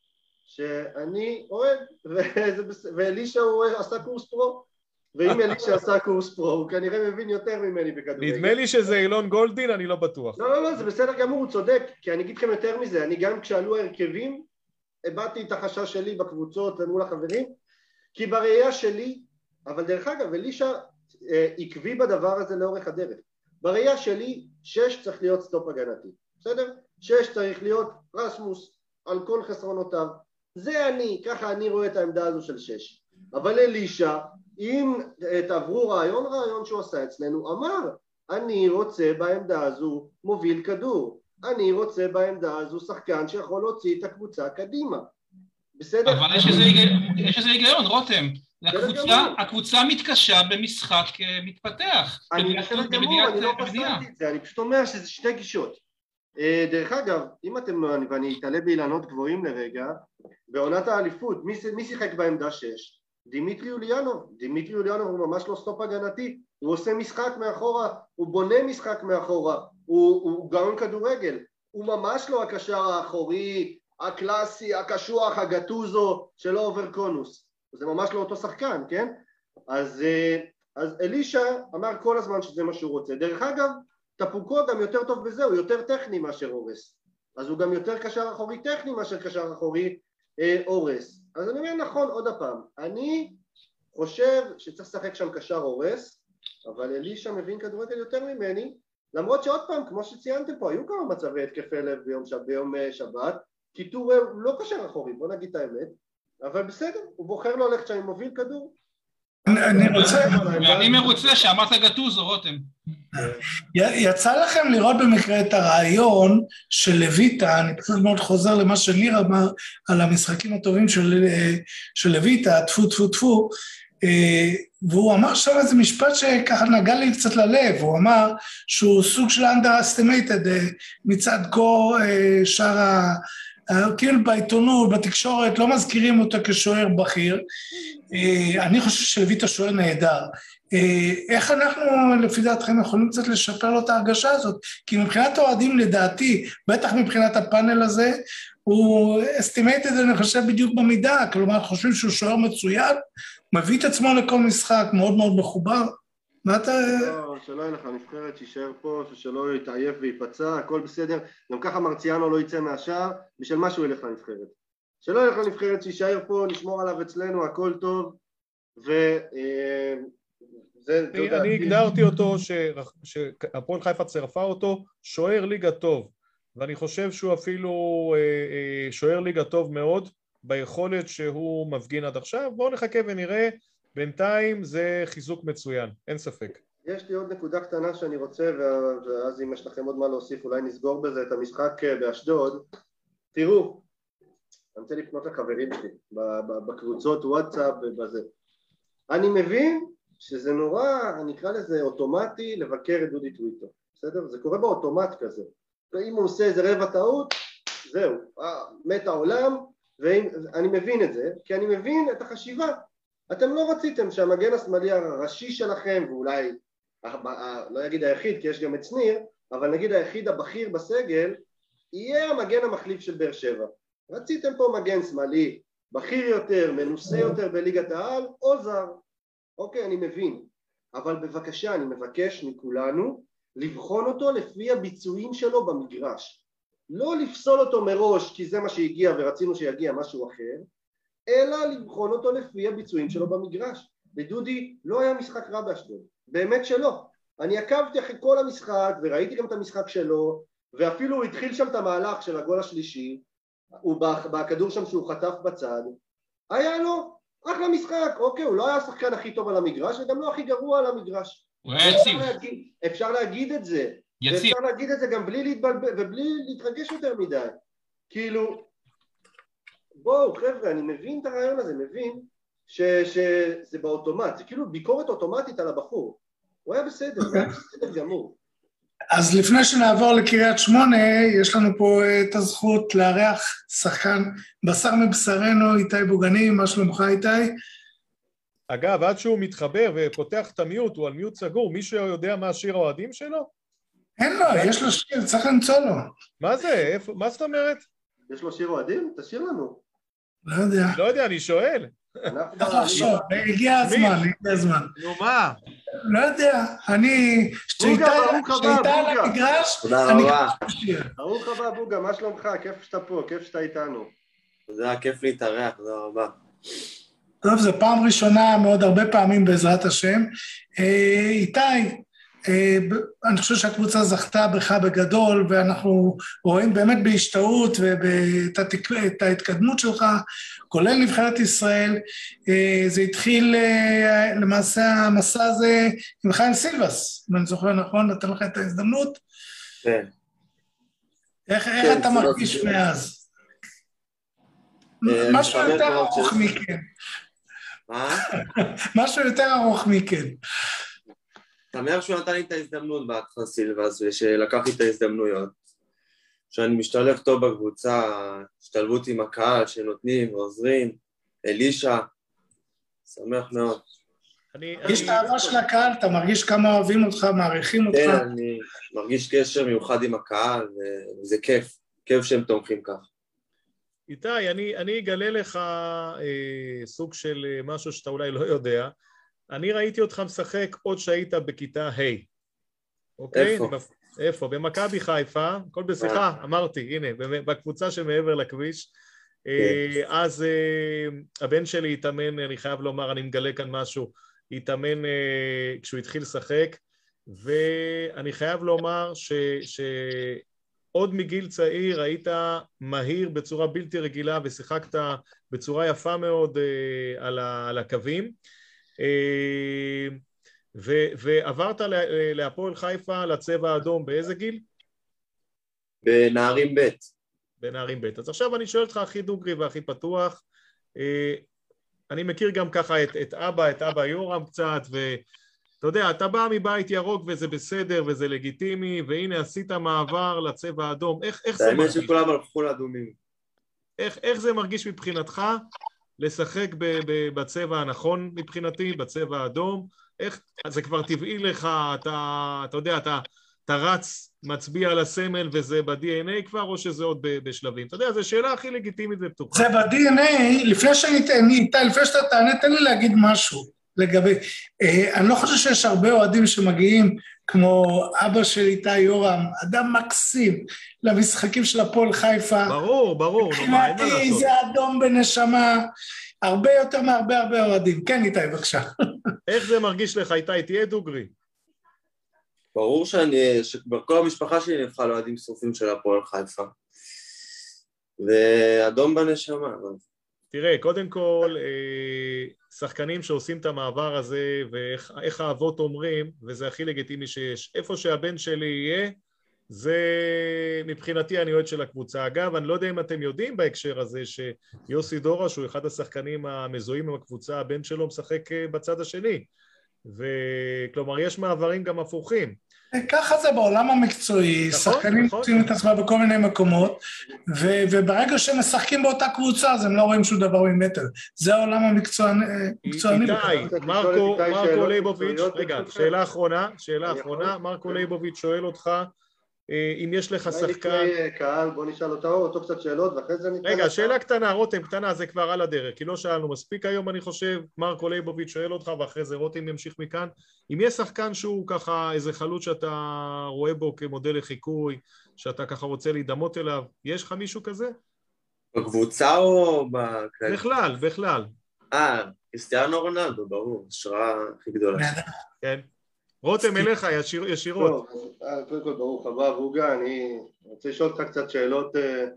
שאני אוהד, ואלישה הוא עשה קורס פרו, ואם אלישה עשה קורס פרו, הוא כנראה מבין יותר ממני בכדורגל. נדמה לי שזה אילון גולדין, אני לא בטוח. לא, לא, לא, זה בסדר גמור, הוא צודק, כי אני אגיד לכם יותר מזה, אני גם כשעלו ההרכבים, הבאתי את החשש שלי בקבוצות ומול החברים, כי בראייה שלי, אבל דרך אגב, אלישה עקבי בדבר הזה לאורך הדרך. בראייה שלי, שש צריך להיות סטופ הגנתי, בסדר? שש צריך להיות רסמוס על כל חסרונותיו. זה אני, ככה אני רואה את העמדה הזו של שש. אבל אלישה, אם תעברו רעיון, רעיון שהוא עשה אצלנו, אמר, אני רוצה בעמדה הזו מוביל כדור. אני רוצה בעמדה הזו שחקן שיכול להוציא את הקבוצה קדימה. בסדר? אבל יש איזה, יש איזה היגיון, רותם. הקבוצה, הקבוצה מתקשה במשחק מתפתח. אני בסדר גמור, אני לא פסלתי את זה, אני פשוט אומר שזה שתי גישות. דרך אגב, אם אתם, ואני אתעלה באילנות גבוהים לרגע, בעונת האליפות, מי, מי שיחק בעמדה שש? דימיטרי יוליאנוב. דימיטרי יוליאנוב הוא ממש לא סטופ הגנתי, הוא עושה משחק מאחורה, הוא בונה משחק מאחורה, הוא, הוא גאון כדורגל, הוא ממש לא הקשר האחורי, הקלאסי, הקשוח, הגטוזו, שלא עובר קונוס. זה ממש לא אותו שחקן, כן? אז, אז אלישה אמר כל הזמן שזה מה שהוא רוצה. דרך אגב, טפוקו גם יותר טוב בזה, הוא יותר טכני מאשר אורס. אז הוא גם יותר קשר אחורי טכני מאשר קשר אחורי אה, אורס. אז אני אומר נכון עוד הפעם, אני חושב שצריך לשחק שם קשר אורס, אבל אלישה מבין כדורגל יותר ממני, למרות שעוד פעם, כמו שציינתם פה, היו כמה מצבי התקפי לב ביום, שב, ביום שבת, כי טור הוא לא קשר אחורי, בוא נגיד את האמת, אבל בסדר, הוא בוחר לו ללכת שם מוביל כדור. אני רוצה... אני מרוצה שאמרת גטוזו, רותם. יצא לכם לראות במקרה את הרעיון של לויטה, אני פשוט מאוד חוזר למה שניר אמר על המשחקים הטובים של, של לויטה, טפו טפו טפו, והוא אמר שם איזה משפט שככה נגע לי קצת ללב, הוא אמר שהוא סוג של underestimated מצד כה שאר ה... כאילו בעיתונות, בתקשורת, לא מזכירים אותו כשוער בכיר. אני חושב שלויטה שוער נהדר. איך אנחנו, לפי דעתכם, יכולים קצת לשפר לו את ההרגשה הזאת? כי מבחינת האוהדים, לדעתי, בטח מבחינת הפאנל הזה, הוא estimated, אני חושב, בדיוק במידה. כלומר, חושבים שהוא שוער מצוין, מביא את עצמו לכל משחק, מאוד מאוד מחובר. מה אתה... לא, שלא יהיה לך נבחרת, שישאר פה, שלא יתעייף ויפצע, הכל בסדר. גם ככה מרציאנו לא יצא מהשאר, בשביל מה שהוא ילך לנבחרת. שלא ילך לנבחרת, שישאר פה, נשמור עליו אצלנו, הכל טוב, ו... אני הגדרתי אותו, שהפועל חיפה צירפה אותו, שוער ליגה טוב, ואני חושב שהוא אפילו שוער ליגה טוב מאוד, ביכולת שהוא מפגין עד עכשיו. בואו נחכה ונראה, בינתיים זה חיזוק מצוין, אין ספק. יש לי עוד נקודה קטנה שאני רוצה, ואז אם יש לכם עוד מה להוסיף, אולי נסגור בזה את המשחק באשדוד. תראו, אני רוצה לפנות לחברים שלי, בקבוצות וואטסאפ ובזה. אני מבין שזה נורא, אני אקרא לזה אוטומטי, לבקר את דודי טוויטר, בסדר? זה קורה באוטומט כזה. ואם הוא עושה איזה רבע טעות, זהו, מת העולם, ואני מבין את זה, כי אני מבין את החשיבה. אתם לא רציתם שהמגן השמאלי הראשי שלכם, ואולי, לא אגיד היחיד, כי יש גם את שניר, אבל נגיד היחיד הבכיר בסגל, יהיה המגן המחליף של באר שבע. רציתם פה מגן שמאלי, בכיר יותר, מנוסה יותר בליגת העל, או זר. אוקיי, אני מבין. אבל בבקשה, אני מבקש מכולנו, לבחון אותו לפי הביצועים שלו במגרש. לא לפסול אותו מראש, כי זה מה שהגיע ורצינו שיגיע משהו אחר, אלא לבחון אותו לפי הביצועים שלו במגרש. לדודי לא היה משחק רע באשדוד, באמת שלא. אני עקבתי אחרי כל המשחק וראיתי גם את המשחק שלו, ואפילו הוא התחיל שם את המהלך של הגול השלישי, הוא בכדור שם שהוא חטף בצד, היה לו אחלה משחק, אוקיי, הוא לא היה השחקן הכי טוב על המגרש, וגם לא הכי גרוע על המגרש. הוא היה יציב. אפשר להגיד את זה. יציב. ואפשר להגיד את זה גם בלי להתבלבל, ובלי להתרגש יותר מדי. כאילו, בואו חבר'ה, אני מבין את הרעיון הזה, מבין שזה באוטומט, זה כאילו ביקורת אוטומטית על הבחור. הוא היה בסדר, הוא היה בסדר גמור. אז לפני שנעבור לקריית שמונה, יש לנו פה את הזכות לארח שחקן בשר מבשרנו, איתי בוגני. מה שלומך איתי? אגב, עד שהוא מתחבר ופותח את המיוט, הוא על מיוט סגור, מישהו יודע מה השיר האוהדים שלו? אין לו, יש לו שיר, צריך למצוא לו. מה זה? איפה, מה זאת אומרת? יש לו שיר אוהדים? תשאיר לנו. לא יודע. לא יודע, אני שואל. צריך לחשוב, הגיע הזמן, הגיע הזמן. נו מה? לא יודע, אני... בוגה, ברוך הבא, כשאיתה על בוגה. המגרש, תודה אני רבה. כתוב שיר. ברוך הבא, בוגה, מה שלומך? כיף שאתה פה, כיף שאתה איתנו. תודה, כיף להתארח, תודה רבה. טוב, זו פעם ראשונה מאוד הרבה פעמים בעזרת השם. אה, איתי, אה, אני חושב שהקבוצה זכתה בך בגדול, ואנחנו רואים באמת בהשתאות ואת ההתקדמות שלך, כולל נבחרת ישראל. אה, זה התחיל אה, למעשה המסע הזה עם חיים סילבס, אם אני זוכר נכון, נתן לך את ההזדמנות. כן. איך, איך כן, אתה מרגיש מאז? משהו יותר ארוך מכן. מה? משהו יותר ארוך מכן. שמח שהוא נתן לי את ההזדמנות בהתחלה סילבס, ושלקח לי את ההזדמנויות. שאני משתלב טוב בקבוצה, השתלבות עם הקהל שנותנים ועוזרים, אלישה, שמח מאוד. מרגיש את האהבה של הקהל, אתה מרגיש כמה אוהבים אותך, מעריכים אותך. כן, אני מרגיש קשר מיוחד עם הקהל, וזה כיף, כיף שהם תומכים כך. איתי, אני, אני אגלה לך אה, סוג של אה, משהו שאתה אולי לא יודע. אני ראיתי אותך משחק עוד שהיית בכיתה ה'. אוקיי? איפה? במפ... איפה? במכבי חיפה, הכל בשיחה, אמרתי, הנה, בקבוצה שמעבר לכביש. אה, אז אה, הבן שלי התאמן, אני חייב לומר, אני מגלה כאן משהו, התאמן אה, כשהוא התחיל לשחק, ואני חייב לומר ש... ש... עוד מגיל צעיר היית מהיר בצורה בלתי רגילה ושיחקת בצורה יפה מאוד uh, על, ה, על הקווים uh, ו, ועברת לה, להפועל חיפה לצבע האדום באיזה גיל? בנערים ב'. בנערים ב'. אז עכשיו אני שואל אותך הכי דוגרי והכי פתוח, uh, אני מכיר גם ככה את, את אבא, את אבא יורם קצת ו... אתה יודע, אתה בא מבית ירוק וזה בסדר וזה לגיטימי, והנה עשית מעבר לצבע האדום. איך, איך זה מרגיש? האמת שכולם הלכו לאדומים. איך, איך זה מרגיש מבחינתך לשחק ב, ב, בצבע הנכון מבחינתי, בצבע האדום? איך, זה כבר טבעי לך, אתה, אתה יודע, אתה, אתה רץ, מצביע על הסמל וזה ב-די אן איי כבר, או שזה עוד ב, בשלבים? אתה יודע, זו שאלה הכי לגיטימית ופתוחה. זה ב-די אן איי, לפני שאני, לפני שאתה תענה, תן לי להגיד משהו. לגבי, אני לא חושב שיש הרבה אוהדים שמגיעים כמו אבא של איתי יורם, אדם מקסים למשחקים של הפועל חיפה. ברור, ברור. מבחינתי זה אדום בנשמה, הרבה יותר מהרבה הרבה אוהדים. כן איתי, בבקשה. איך זה מרגיש לך איתי? תהיה דוגרי. ברור שאני, שכל המשפחה שלי נבחה לאוהדים שרופים של הפועל חיפה. ואדום בנשמה. תראה, קודם כל, שחקנים שעושים את המעבר הזה, ואיך האבות אומרים, וזה הכי לגיטימי שיש, איפה שהבן שלי יהיה, זה מבחינתי אני אוהד של הקבוצה. אגב, אני לא יודע אם אתם יודעים בהקשר הזה, שיוסי דורה, שהוא אחד השחקנים המזוהים עם הקבוצה, הבן שלו משחק בצד השני. וכלומר, יש מעברים גם הפוכים. ככה זה בעולם המקצועי, נכון, שחקנים נכון. מוצאים את עצמם בכל מיני מקומות, ו- וברגע שהם משחקים באותה קבוצה, אז הם לא רואים שום דבר ממטר. זה העולם המקצועני. איתי, מרקו, מרקו ליבוביץ', רגע, שאלה אחרונה, שאלה אחרונה, מרקו ליבוביץ' שואל אותך, אם יש לך שחקן... קהל, בוא נשאל אותו, אותו קצת שאלות, ואחרי זה ניתן... רגע, שאלה קטנה, רותם, קטנה, זה כבר על הדרך, כי לא שאלנו מספיק היום, אני חושב, מרקו ליבוביץ' שואל אותך, ואחרי זה רותם ימשיך מכאן. אם יש שחקן שהוא ככה איזה חלוץ שאתה רואה בו כמודל לחיקוי, שאתה ככה רוצה להידמות אליו, יש לך מישהו כזה? בקבוצה או בכלל? בכלל, בכלל. אה, קריסטיאנו רונלדו, ברור, השראה הכי גדולה. כן. רותם אליך, ישיר, ישירות. טוב, קודם כל ברוך הבא, בוגה, אני רוצה לשאול אותך קצת שאלות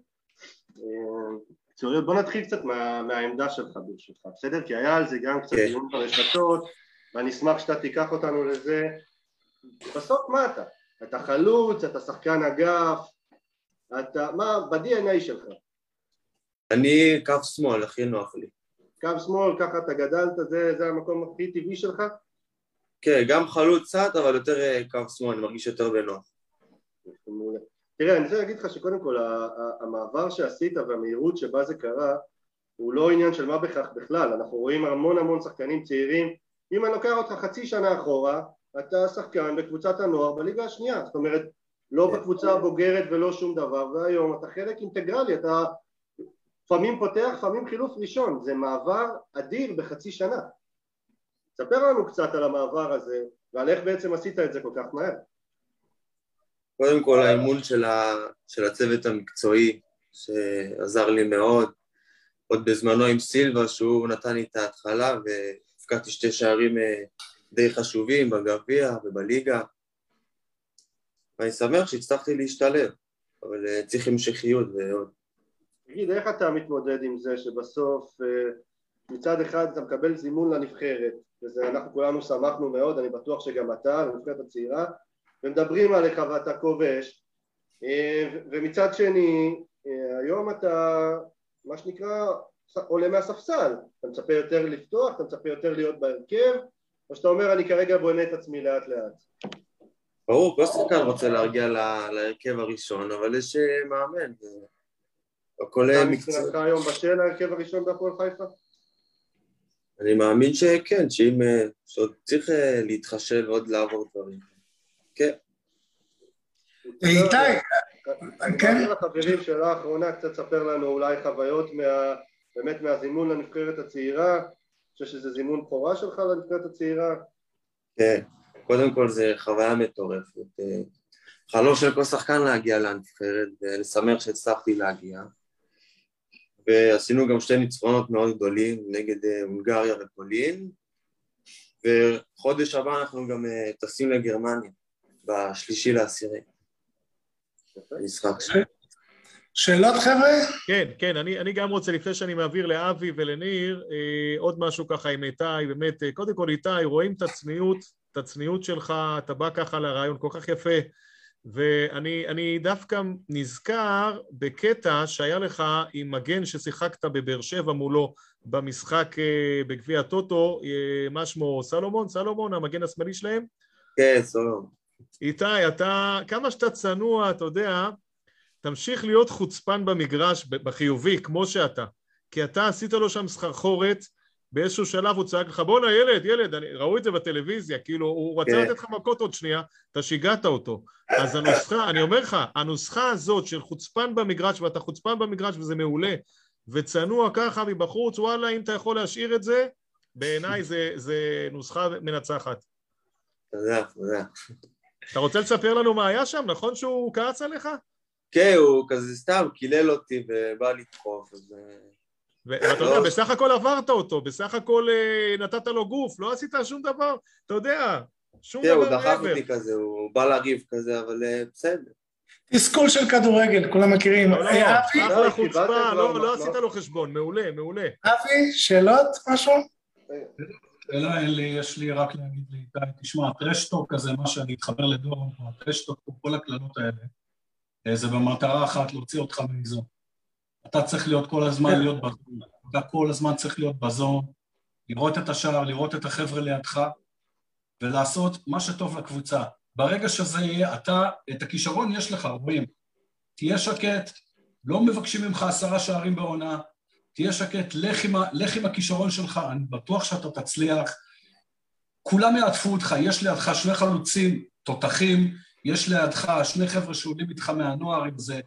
קצוריות. בוא נתחיל קצת מה, מהעמדה שלך ברשותך, בסדר? כי היה על זה גם קצת דיון ברשתות, ואני אשמח שאתה תיקח אותנו לזה. בסוף מה אתה? אתה חלוץ, אתה שחקן אגף, אתה, מה, ב-די אן איי שלך? אני קו שמאל, הכי נוח לי. קו שמאל, ככה אתה גדלת, זה, זה המקום הכי טבעי שלך? כן, גם חלוץ קצת, אבל יותר קו שמאל, אני מרגיש יותר בנוח. תראה, אני רוצה להגיד לך שקודם כל, המעבר שעשית והמהירות שבה זה קרה, הוא לא עניין של מה בכך בכלל. אנחנו רואים המון המון שחקנים צעירים. אם אני לוקח אותך חצי שנה אחורה, אתה שחקן בקבוצת הנוער בליגה השנייה. זאת אומרת, לא בקבוצה הבוגרת ולא שום דבר, והיום אתה חלק אינטגרלי, אתה לפעמים פותח, לפעמים חילוף ראשון, זה מעבר אדיר בחצי שנה. ספר לנו קצת על המעבר הזה, ועל איך בעצם עשית את זה כל כך מהר. קודם כל האימון של, ה... של הצוות המקצועי, שעזר לי מאוד, עוד בזמנו עם סילבה, שהוא נתן לי את ההתחלה, והפקעתי שתי שערים די חשובים בגביע ובליגה, ואני שמח שהצלחתי להשתלב, אבל צריך המשכיות ועוד. תגיד, איך אתה מתמודד עם זה שבסוף מצד אחד אתה מקבל זימון לנבחרת, וזה אנחנו כולנו שמחנו מאוד, אני בטוח שגם אתה, לנבחרת הצעירה, ומדברים עליך ואתה כובש, ומצד שני, היום אתה, מה שנקרא, עולה מהספסל, אתה מצפה יותר לפתוח, אתה מצפה יותר להיות בהרכב, או שאתה אומר אני כרגע בונה את עצמי לאט לאט. ברור, כל שחקן רוצה להרגיע להרכב הראשון, אבל יש מאמן, הכל מקצוע. אתה מבחינתך היום בשל להרכב הראשון בהפועל חיפה? אני מאמין שכן, שאם שעוד צריך להתחשב ועוד לעבור דברים. כן. איתי, אני מעביר לחברים שאלה האחרונה, קצת ספר לנו אולי חוויות באמת מהזימון לנבחרת הצעירה, אני חושב שזה זימון בכורה שלך לנבחרת הצעירה? כן, קודם כל זה חוויה מטורפת. חלום של כל שחקן להגיע לנבחרת, ואני שמח שהצלחתי להגיע. ועשינו גם שתי ניצחונות מאוד גדולים נגד הונגריה ופולין, וחודש הבא אנחנו גם טסים לגרמניה, בשלישי לעשירי. משחק. שאלות חבר'ה? כן, כן, אני, אני גם רוצה, לפני שאני מעביר לאבי ולניר, אה, עוד משהו ככה עם איתי, באמת, אה, קודם כל איתי, רואים את הצניעות, את הצניעות שלך, אתה בא ככה לרעיון כל כך יפה, ואני אני דווקא נזכר בקטע שהיה לך עם מגן ששיחקת בבאר שבע מולו במשחק אה, בגביע הטוטו, אה, מה שמו, סלומון, סלומון, המגן השמאלי שלהם? כן, סלומון. איתי, אתה, כמה שאתה צנוע, אתה יודע, תמשיך להיות חוצפן במגרש, בחיובי, כמו שאתה. כי אתה עשית לו שם סחרחורת, באיזשהו שלב הוא צעק לך, בוא'נה ילד, ילד, אני, ראו את זה בטלוויזיה, כאילו, הוא רצה לתת לך מכות עוד שנייה, אתה שיגעת אותו. אז הנוסחה, אני אומר לך, הנוסחה הזאת של חוצפן במגרש, ואתה חוצפן במגרש וזה מעולה, וצנוע ככה מבחוץ, וואלה, אם אתה יכול להשאיר את זה, בעיניי זה, זה נוסחה מנצחת. תודה, תודה. אתה רוצה לספר לנו מה היה שם? נכון שהוא כעס עליך? כן, הוא כזה סתם קילל אותי ובא לדחוף, אז... ואתה יודע, בסך הכל עברת אותו, בסך הכל נתת לו גוף, לא עשית שום דבר, אתה יודע, שום דבר מעבר. כן, הוא דחף אותי כזה, הוא בא להריב כזה, אבל בסדר. תסכול של כדורגל, כולם מכירים. לא, לא, אחלה חוצפה, לא עשית לו חשבון, מעולה, מעולה. אבי, שאלות, משהו? אלא אין לי, יש לי רק להגיד לי, תשמע, הטרשטוק הזה, מה שאני אתחבר לדור, הטרשטוק, כל הכללות האלה, זה במטרה אחת, להוציא אותך מאיזון. אתה צריך להיות כל הזמן להיות בזון, אתה כל הזמן צריך להיות בזון, לראות את השער, לראות את החבר'ה לידך, ולעשות מה שטוב לקבוצה. ברגע שזה יהיה, אתה, את הכישרון יש לך, רואים. תהיה שקט, לא מבקשים ממך עשרה שערים בעונה, תהיה שקט, לך עם, לך עם הכישרון שלך, אני בטוח שאתה תצליח. כולם יעטפו אותך, יש לידך שני חלוצים, תותחים, יש לידך שני חבר'ה שעולים איתך מהנוער, אם זה...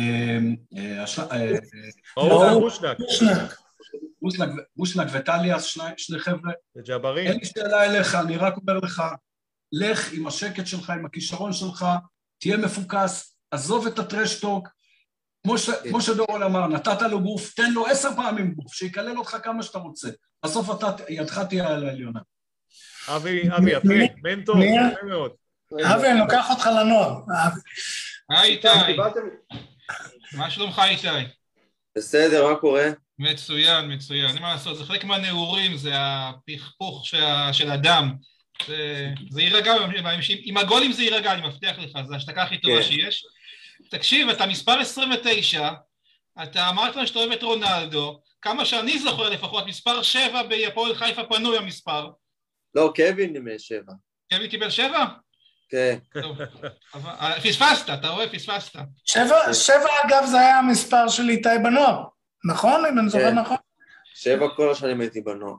בושנק וטליאס, שני חבר'ה. אין לי שאלה אליך, אני רק אומר לך, לך עם השקט שלך, עם הכישרון שלך, תהיה מפוקס, עזוב את הטרשטוק, כמו שדורון אמר, נתת לו גוף, תן לו עשר פעמים גוף, שיקלל אותך כמה שאתה רוצה. בסוף ידך תהיה על העליונה. אבי, אבי, אבי, מנטור, יפה מאוד. אבי, אני לוקח אותך לנוער. היי איתי, מה שלומך איתי? בסדר, מה קורה? מצוין, מצוין, אין מה לעשות, זה חלק מהנעורים, זה הפכפוך של הדם, זה יירגע, עם הגולים זה יירגע, אני מבטיח לך, זה ההשתקה הכי טובה שיש. תקשיב, אתה מספר עשרים ותשע, אתה אמרת לנו שאתה אוהב את רונלדו, כמה שאני זוכר לפחות, מספר שבע בהפועל חיפה פנוי המספר. לא, קווין עם שבע. קווין קיבל שבע? כן. פספסת, אתה רואה, פספסת. שבע, שבע אגב זה היה המספר של איתי בנוער, נכון? אם אני זוכר נכון? שבע כל השנים הייתי בנוער.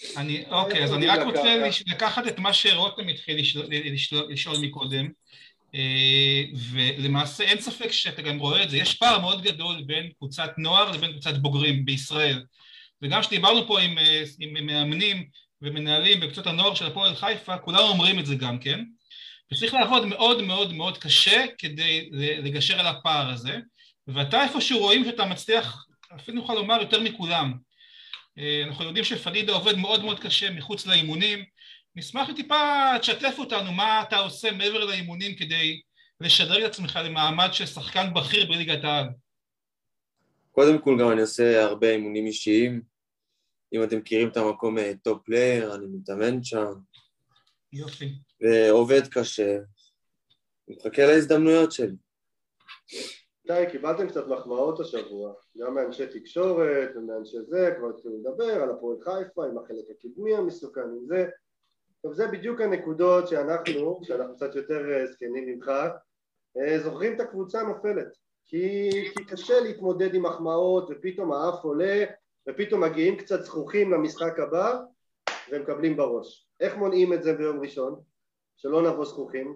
אוקיי, אז אני רק רוצה לקחת את מה שרותם התחיל לשאול מקודם. ולמעשה אין ספק שאתה גם רואה את זה, יש פער מאוד גדול בין קבוצת נוער לבין קבוצת בוגרים בישראל, וגם שדיברנו פה עם, עם מאמנים ומנהלים בקבוצות הנוער של הפועל חיפה, כולם אומרים את זה גם כן, וצריך לעבוד מאוד מאוד מאוד קשה כדי לגשר על הפער הזה, ואתה איפשהו רואים שאתה מצליח, אפילו נוכל לומר יותר מכולם, אנחנו יודעים שפדידה עובד מאוד מאוד קשה מחוץ לאימונים, נשמח לטיפה תשתף אותנו מה אתה עושה מעבר לאימונים כדי לשדרג את עצמך למעמד של שחקן בכיר בליגת העל. קודם כל גם אני עושה הרבה אימונים אישיים, אם אתם מכירים את המקום טופ פלייר, אני מתאמן שם. יופי. ועובד קשה, מחכה להזדמנויות שלי. די, קיבלתם קצת מחמאות השבוע, גם מאנשי תקשורת ומאנשי זה, כבר התחילו לדבר על הפועל חיפה, עם החלק הקדמי המסוכן, עם זה. טוב, זה בדיוק הנקודות שאנחנו, שאנחנו קצת יותר זקנים ממך, זוכרים את הקבוצה נופלת. כי, כי קשה להתמודד עם מחמאות, ופתאום האף עולה, ופתאום מגיעים קצת זכוכים למשחק הבא, והם מקבלים בראש. איך מונעים את זה ביום ראשון? שלא נבוא זכוכים?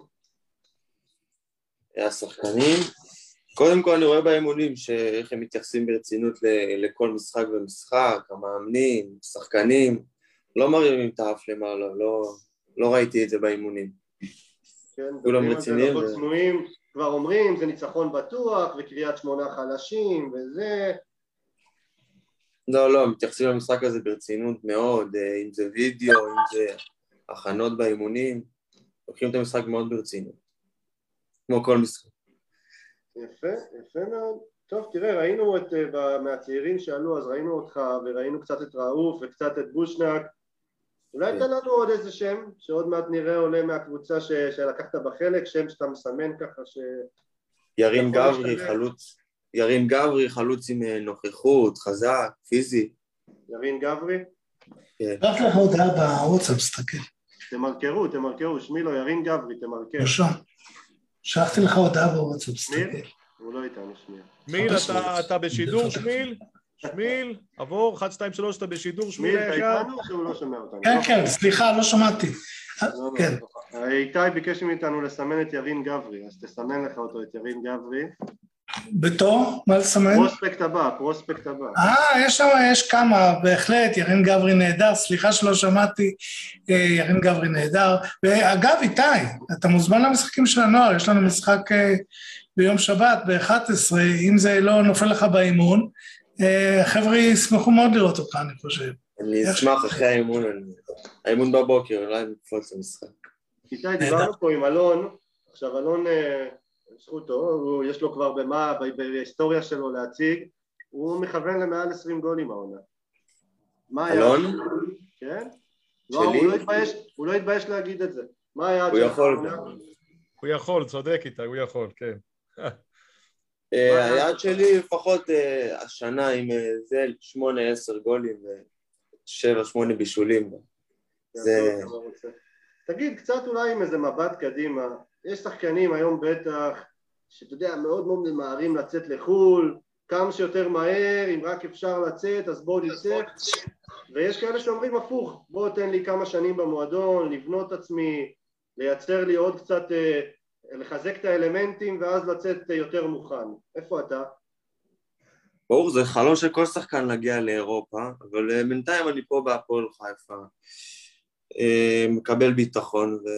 השחקנים, קודם כל אני רואה באימונים שאיך הם מתייחסים ברצינות לכל משחק ומשחק, המאמנים, שחקנים, לא מרימים את האף למעלה, לא, לא ראיתי את זה באימונים. כן, כולם רציניים. ו... צנועים, כבר אומרים, זה ניצחון בטוח, וקריית שמונה חלשים, וזה... לא, לא, מתייחסים למשחק הזה ברצינות מאוד, אם זה וידאו, אם זה הכנות באימונים, לוקחים את המשחק מאוד ברצינות, כמו כל משחק. יפה, יפה מאוד. טוב, תראה, ראינו את, מהצעירים שעלו, אז ראינו אותך, וראינו קצת את ראוף וקצת את בושנק. אולי תן לנו עוד איזה שם, שעוד מעט נראה עולה מהקבוצה ש... שלקחת בחלק, שם שאתה מסמן ככה ש... ירין גברי, חלוץ. ירין גברי, חלוץ עם נוכחות, חזק, פיזי. ירין גברי? כן. רק לך הודעה בוואטסאפ, סתכל. תמרקרו, תמרקרו, שמי לו, ירין גברי, תמרקר. ראשון. שלחתי לך הודעה בוואטסאפ, סתכל. הוא לא איתנו, שמיל. שמיל, אתה בשידור, שמיל? שמיל, עבור, אחת, שתיים, שלוש, אתה בשידור, שמיל שמיל, אתה איתנו או שהוא לא שומע אותנו? כן, כן, סליחה, לא שמעתי. כן. איתי ביקש מאיתנו לסמן את ירין גברי, אז תסמן לך אותו, את ירין גברי. בתור? מה לסמן? פרוספקט הבא, פרוספקט הבא. אה, יש שם, יש כמה, בהחלט, ירין גברי נהדר, סליחה שלא שמעתי, ירין גברי נהדר. ואגב, איתי, אתה מוזמן למשחקים של הנוער, יש לנו משחק ביום שבת, ב-אחת עשרה, אם זה לא נופל לך באימון, חבר'ה ישמחו מאוד לראות אותך, אני חושב. אני אשמח אחרי האימון, האימון בבוקר, אולי נקפוץ למשחק. איתי, דיברנו פה עם אלון, עכשיו אלון, זכותו, יש לו כבר במה, בהיסטוריה שלו להציג, הוא מכוון למעל עשרים גולים העונה. אלון? כן? הוא לא התבייש להגיד את זה. מה היה? הוא יכול. הוא יכול, צודק איתה, הוא יכול, כן. היעד שלי לפחות השנה עם זה שמונה עשר גולים ושבע שמונה בישולים. תגיד, קצת אולי עם איזה מבט קדימה, יש שחקנים היום בטח, שאתה יודע, מאוד מאוד ממהרים לצאת לחול, כמה שיותר מהר, אם רק אפשר לצאת, אז בואו נצא, ויש כאלה שאומרים הפוך, בואו תן לי כמה שנים במועדון, לבנות עצמי, לייצר לי עוד קצת, לחזק את האלמנטים, ואז לצאת יותר מוכן. איפה אתה? ברור, זה חלום של כל שחקן להגיע לאירופה, אבל בינתיים אני פה בהפועל חיפה, מקבל ביטחון, ו...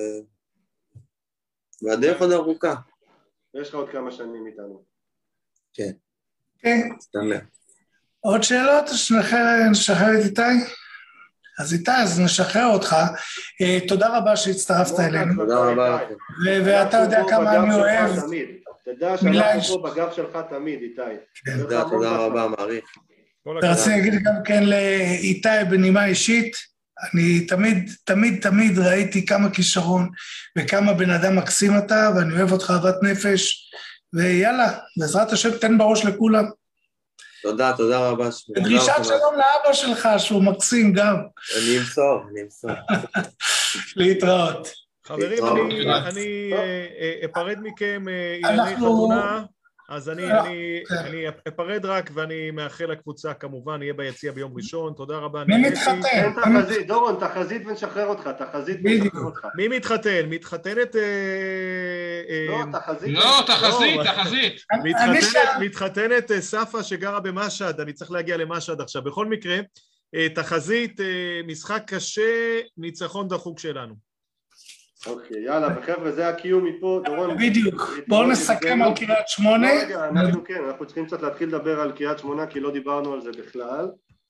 והדרך עוד ארוכה. יש לך עוד כמה שנים איתנו. כן. כן. סתמר. עוד שאלות? נשחרר את איתי? אז איתי, אז נשחרר אותך. תודה רבה שהצטרפת אלינו. תודה רבה. ואתה יודע כמה אני אוהב. תדע שאנחנו פה בגב שלך תמיד, איתי. תודה רבה, מעריך. ורציתי להגיד גם כן לאיתי בנימה אישית, אני תמיד, תמיד, תמיד ראיתי כמה כישרון וכמה בן אדם מקסים אתה, ואני אוהב אותך אהבת נפש, ויאללה, בעזרת השם תן בראש לכולם. תודה, תודה רבה. ודרישת שלום לאבא שלך, שהוא מקסים גם. אני אמסור, אני אמסור. להתראות. חברים, אני אפרד מכם ענייני חתונה. אז אני, אני, אני אפרד רק, ואני מאחל לקבוצה, כמובן, נהיה ביציע ביום ראשון, תודה רבה. מי מתחתן? אין תחזית, דורון, תחזית ונשחרר אותך, תחזית ונשחרר אותך. מי מתחתן? מתחתנת... לא, תחזית. לא, תחזית, תחזית. מתחתנת ספה שגרה במשד, אני צריך להגיע למשד עכשיו. בכל מקרה, תחזית, משחק קשה, ניצחון דחוק שלנו. אוקיי, יאללה, וחבר'ה, זה הקיום מפה, דורון. בדיוק, בואו נסכם על קריית שמונה. רגע, אנחנו כן, אנחנו צריכים קצת להתחיל לדבר על קריית שמונה, כי לא דיברנו על זה בכלל.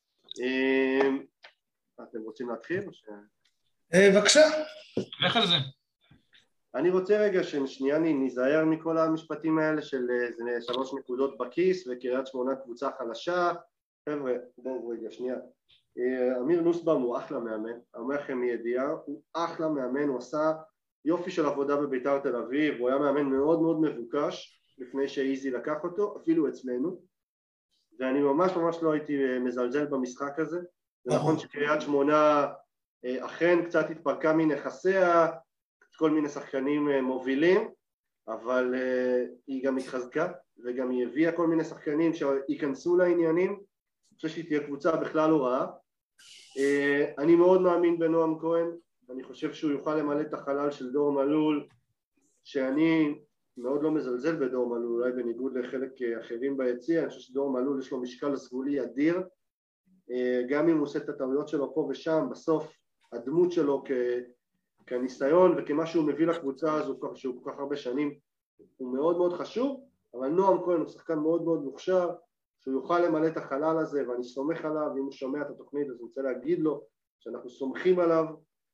אתם רוצים להתחיל? בבקשה. לך על זה. אני רוצה רגע ששנייה ניזהר מכל המשפטים האלה של שלוש נקודות בכיס וקריית שמונה קבוצה חלשה. חבר'ה, רגע, שנייה. אמיר נוסבאום הוא אחלה מאמן, אומר לכם מידיעה, הוא אחלה מאמן, הוא עשה יופי של עבודה בביתר תל אביב, הוא היה מאמן מאוד מאוד מבוקש לפני שאיזי לקח אותו, אפילו אצלנו, ואני ממש ממש לא הייתי מזלזל במשחק הזה. זה נכון שקריית שמונה אכן קצת התפרקה מנכסיה, כל מיני שחקנים מובילים, אבל היא גם התחזקה וגם היא הביאה כל מיני שחקנים שיכנסו לעניינים. אני חושב שהיא תהיה קבוצה בכלל לא רעה. אני מאוד מאמין בנועם כהן, אני חושב שהוא יוכל למלא את החלל של דור מלול, שאני מאוד לא מזלזל בדור מלול, אולי בניגוד לחלק אחרים ביציע. אני חושב שדור מלול יש לו משקל סגולי אדיר, גם אם הוא עושה את הטעויות שלו פה ושם, בסוף הדמות שלו כ... כניסיון וכמה שהוא מביא לקבוצה הזו, שהוא כל כך הרבה שנים, הוא מאוד מאוד חשוב, אבל נועם כהן הוא שחקן מאוד מאוד מוכשר, שהוא יוכל למלא את החלל הזה, ואני סומך עליו, ואם הוא שומע את התוכנית אז אני רוצה להגיד לו שאנחנו סומכים עליו,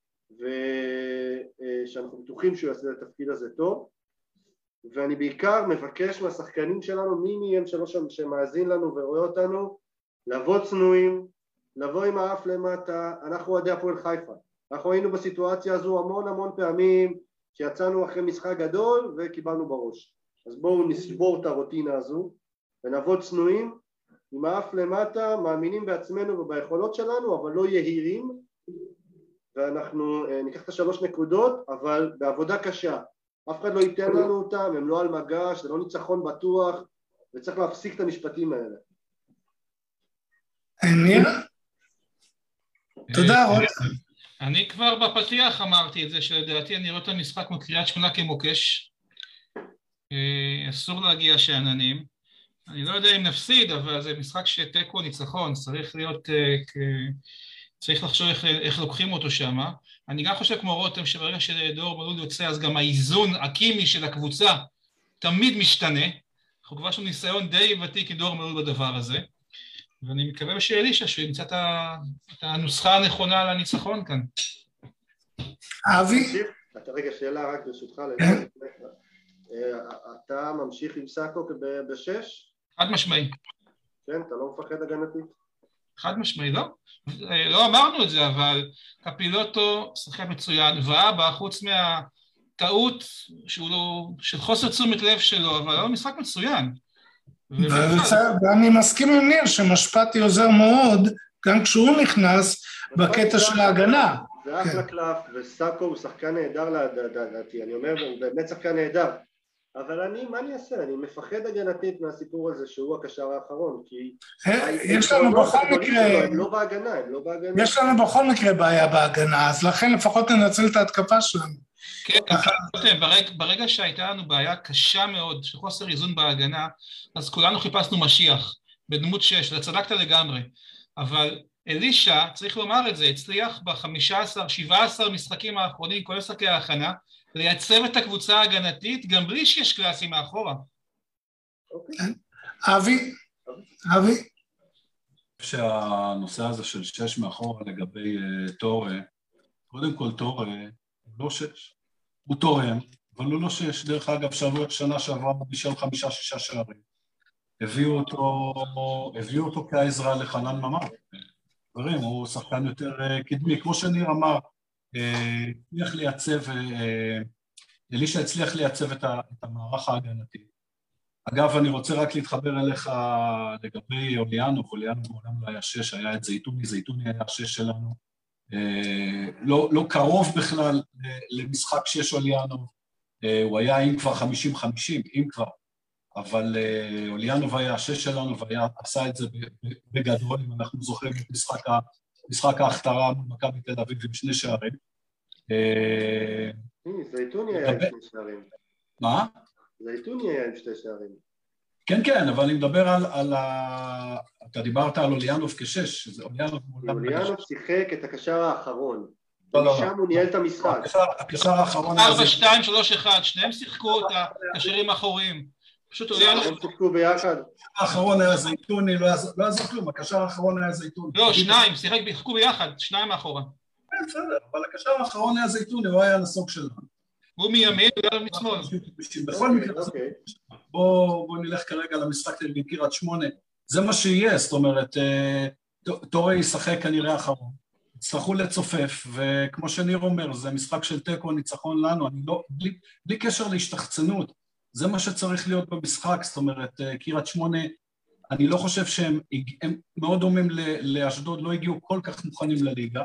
ושאנחנו בטוחים שהוא יעשה את התפקיד הזה טוב, ואני בעיקר מבקש מהשחקנים שלנו, מי מהם שלוש שמאזין לנו ורואה אותנו, לבוא צנועים, לבוא עם האף למטה. אנחנו עדי הפועל חיפה, אנחנו היינו בסיטואציה הזו המון המון פעמים, שיצאנו אחרי משחק גדול וקיבלנו בראש. אז בואו נסבור את הרוטינה הזו, ונבוא צנועים, עם האף למטה, מאמינים בעצמנו וביכולות שלנו, אבל לא יהירים, ואנחנו ניקח את השלוש נקודות, אבל בעבודה קשה. אף אחד לא ייתן לנו אותם, הם לא על מגש, זה לא ניצחון בטוח, וצריך להפסיק את המשפטים האלה. ניר? תודה, רותם. אני כבר בפתיח אמרתי את זה, שלדעתי אני רואה את המשחק כמו קריית שמונה כמוקש. אסור להגיע שעננים. אני לא יודע אם נפסיד, אבל זה משחק שתיקו ניצחון, צריך להיות, צריך לחשוב איך, איך לוקחים אותו שם. אני גם חושב כמו רותם, שברגע שדור מלול יוצא, אז גם האיזון הקימי של הקבוצה תמיד משתנה. אנחנו כבר יש לנו ניסיון די ותיק עם דור מלול בדבר הזה. ואני מקווה שאלישה, שהוא ימצא את הנוסחה הנכונה לניצחון כאן. אבי? אתה רגע, שאלה רק ברשותך, אתה ממשיך עם סאקו בשש? חד משמעי. כן, אתה לא מפחד הגנתית? חד משמעי, לא. לא אמרנו את זה, אבל קפילוטו שחקן מצוין, ואבא, חוץ מהטעות של חוסר תשומת לב שלו, אבל לא משחק מצוין. ואני מסכים עם ניר שמשפטי עוזר מאוד, גם כשהוא נכנס בקטע של ההגנה. זה אחלה קלף, וסאקו הוא שחקן נהדר לדעתי, אני אומר, הוא באמת שחקן נהדר. אבל אני, מה אני אעשה? אני מפחד הגנתית מהסיפור הזה שהוא הקשר האחרון, כי... יש לנו בכל מקרה... הם לא בהגנה, הם לא בהגנה. יש לנו בכל מקרה בעיה בהגנה, אז לכן לפחות ננצל את ההתקפה שלנו. כן, ברגע שהייתה לנו בעיה קשה מאוד, של חוסר איזון בהגנה, אז כולנו חיפשנו משיח, בדמות שש, וצדקת לגמרי. אבל אלישה, צריך לומר את זה, הצליח ב-חמישה עשר שבעה עשר משחקים האחרונים, כל משחקי ההכנה, לייצב את הקבוצה ההגנתית, גם בלי שיש קלאסים מאחורה. אבי? אבי? שהנושא הזה של שש מאחורה לגבי טורה, קודם כל טורה הוא לא שש, הוא תורם, אבל הוא לא שש. דרך אגב, שבוע שנה שעברה בבישל חמישה שישה שערים. הביאו אותו, הביאו אותו כעזרה לחנן ממר. דברים, הוא שחקן יותר קדמי, כמו שניר אמר, הצליח לייצב, אלישה הצליח לייצב את המערך ההגנתי. אגב, אני רוצה רק להתחבר אליך לגבי אוליאנו, אוליאנו בעולם לא היה שש, היה את זייתוני, זייתוני היה שש שלנו, לא, לא קרוב בכלל למשחק שש אוליאנו, הוא היה עם כבר חמישים חמישים, עם כבר, אבל אוליאנוב היה השש שלנו, ועשה את זה בגדול, אם אנחנו זוכרים את משחק ההכתרה מול מכבי תל אביב עם שני שערים. זייתוני היה עם שני שערים. מה? זייתוני היה עם שתי שערים. כן, כן, אבל אני מדבר על ה... אתה דיברת על אוליאנוב כשש, אוליאנוב שיחק את הקשר האחרון. ומשם הוא ניהל את המשחק. הקשר האחרון... ארבע, שתיים, שלוש, אחד, שניהם שיחקו את הקשרים האחוריים. פשוט אוליאנוב... הם שיחקו ביחד. האחרון היה זייתוני, לא יעזור כלום, הקשר האחרון היה זייתוני. לא, שניים, שיחקו ביחד, שניים מאחורה. בסדר, אבל הקשר האחרון היה זייתוני, הוא היה הנסוג שלנו. הוא מימין וגם מצמאל. בכל מקרה, בואו נלך כרגע למשחק נגד קריית שמונה. זה מה שיהיה, זאת אומרת, טורי ישחק כנראה האחרון. יצטרכו לצופף, וכמו שניר אומר, זה משחק של טקו, ניצחון לנו, אני לא, בלי, בלי קשר להשתחצנות, זה מה שצריך להיות במשחק, זאת אומרת, קריית שמונה, אני לא חושב שהם הם מאוד דומים לאשדוד, לא הגיעו כל כך מוכנים לליגה,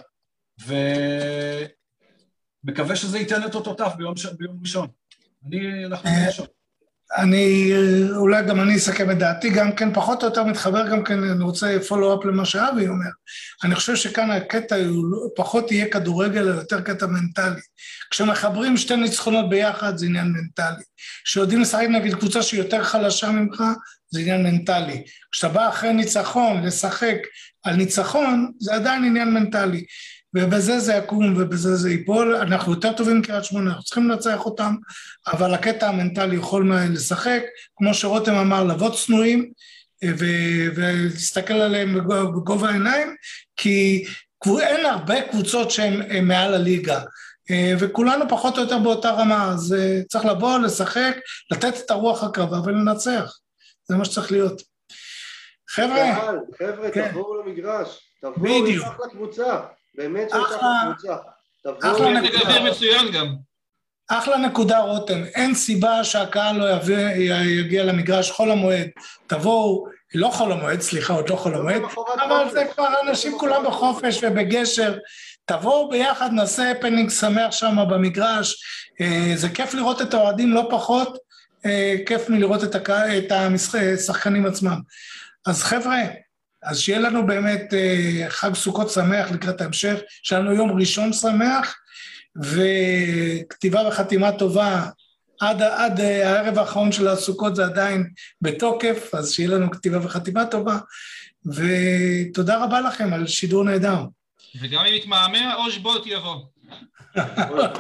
ומקווה שזה ייתן את אותותיו ביום, ביום ראשון. אני, אנחנו נרשום. אני, אולי גם אני אסכם את דעתי, גם כן פחות או יותר מתחבר, גם כן אני רוצה פולו-אפ למה שאבי אומר. אני חושב שכאן הקטע פחות יהיה כדורגל, אלא יותר קטע מנטלי. כשמחברים שתי ניצחונות ביחד, זה עניין מנטלי. כשיודעים לשחק נגד קבוצה שהיא יותר חלשה ממך, זה עניין מנטלי. כשאתה בא אחרי ניצחון, לשחק על ניצחון, זה עדיין עניין מנטלי. ובזה זה יקום ובזה זה ייפול, אנחנו יותר טובים קריית שמונה, אנחנו צריכים לנצח אותם, אבל הקטע המנטלי יכול לשחק, כמו שרותם אמר, לבוא צנועים, ולהסתכל עליהם בגובה העיניים, כי אין הרבה קבוצות שהן מעל הליגה, וכולנו פחות או יותר באותה רמה, אז צריך לבוא, לשחק, לתת את הרוח הקרבה ולנצח, זה מה שצריך להיות. חבר'ה, חבר'ה, תבואו למגרש, תבואו לתוך לקבוצה. באמת שאתה קבוצה. אחלה נקודה מצוין גם. אחלה נקודה רותם, אין סיבה שהקהל לא יגיע למגרש חול המועד, תבואו, לא חול המועד, סליחה, עוד לא חול המועד, אבל זה כבר אנשים כולם בחופש ובגשר, תבואו ביחד, נעשה הפנינג שמח שם במגרש, זה כיף לראות את האוהדים לא פחות, כיף מלראות את השחקנים עצמם. אז חבר'ה, אז שיהיה לנו באמת חג סוכות שמח לקראת ההמשך, שיהיה לנו יום ראשון שמח, וכתיבה וחתימה טובה, עד, עד הערב האחרון של הסוכות זה עדיין בתוקף, אז שיהיה לנו כתיבה וחתימה טובה, ותודה רבה לכם על שידור נהדר. וגם אם יתמהמה, אוש בולט יבוא.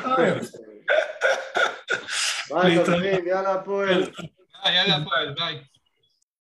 ביי חברים, יאללה הפועל. יאללה הפועל, ביי.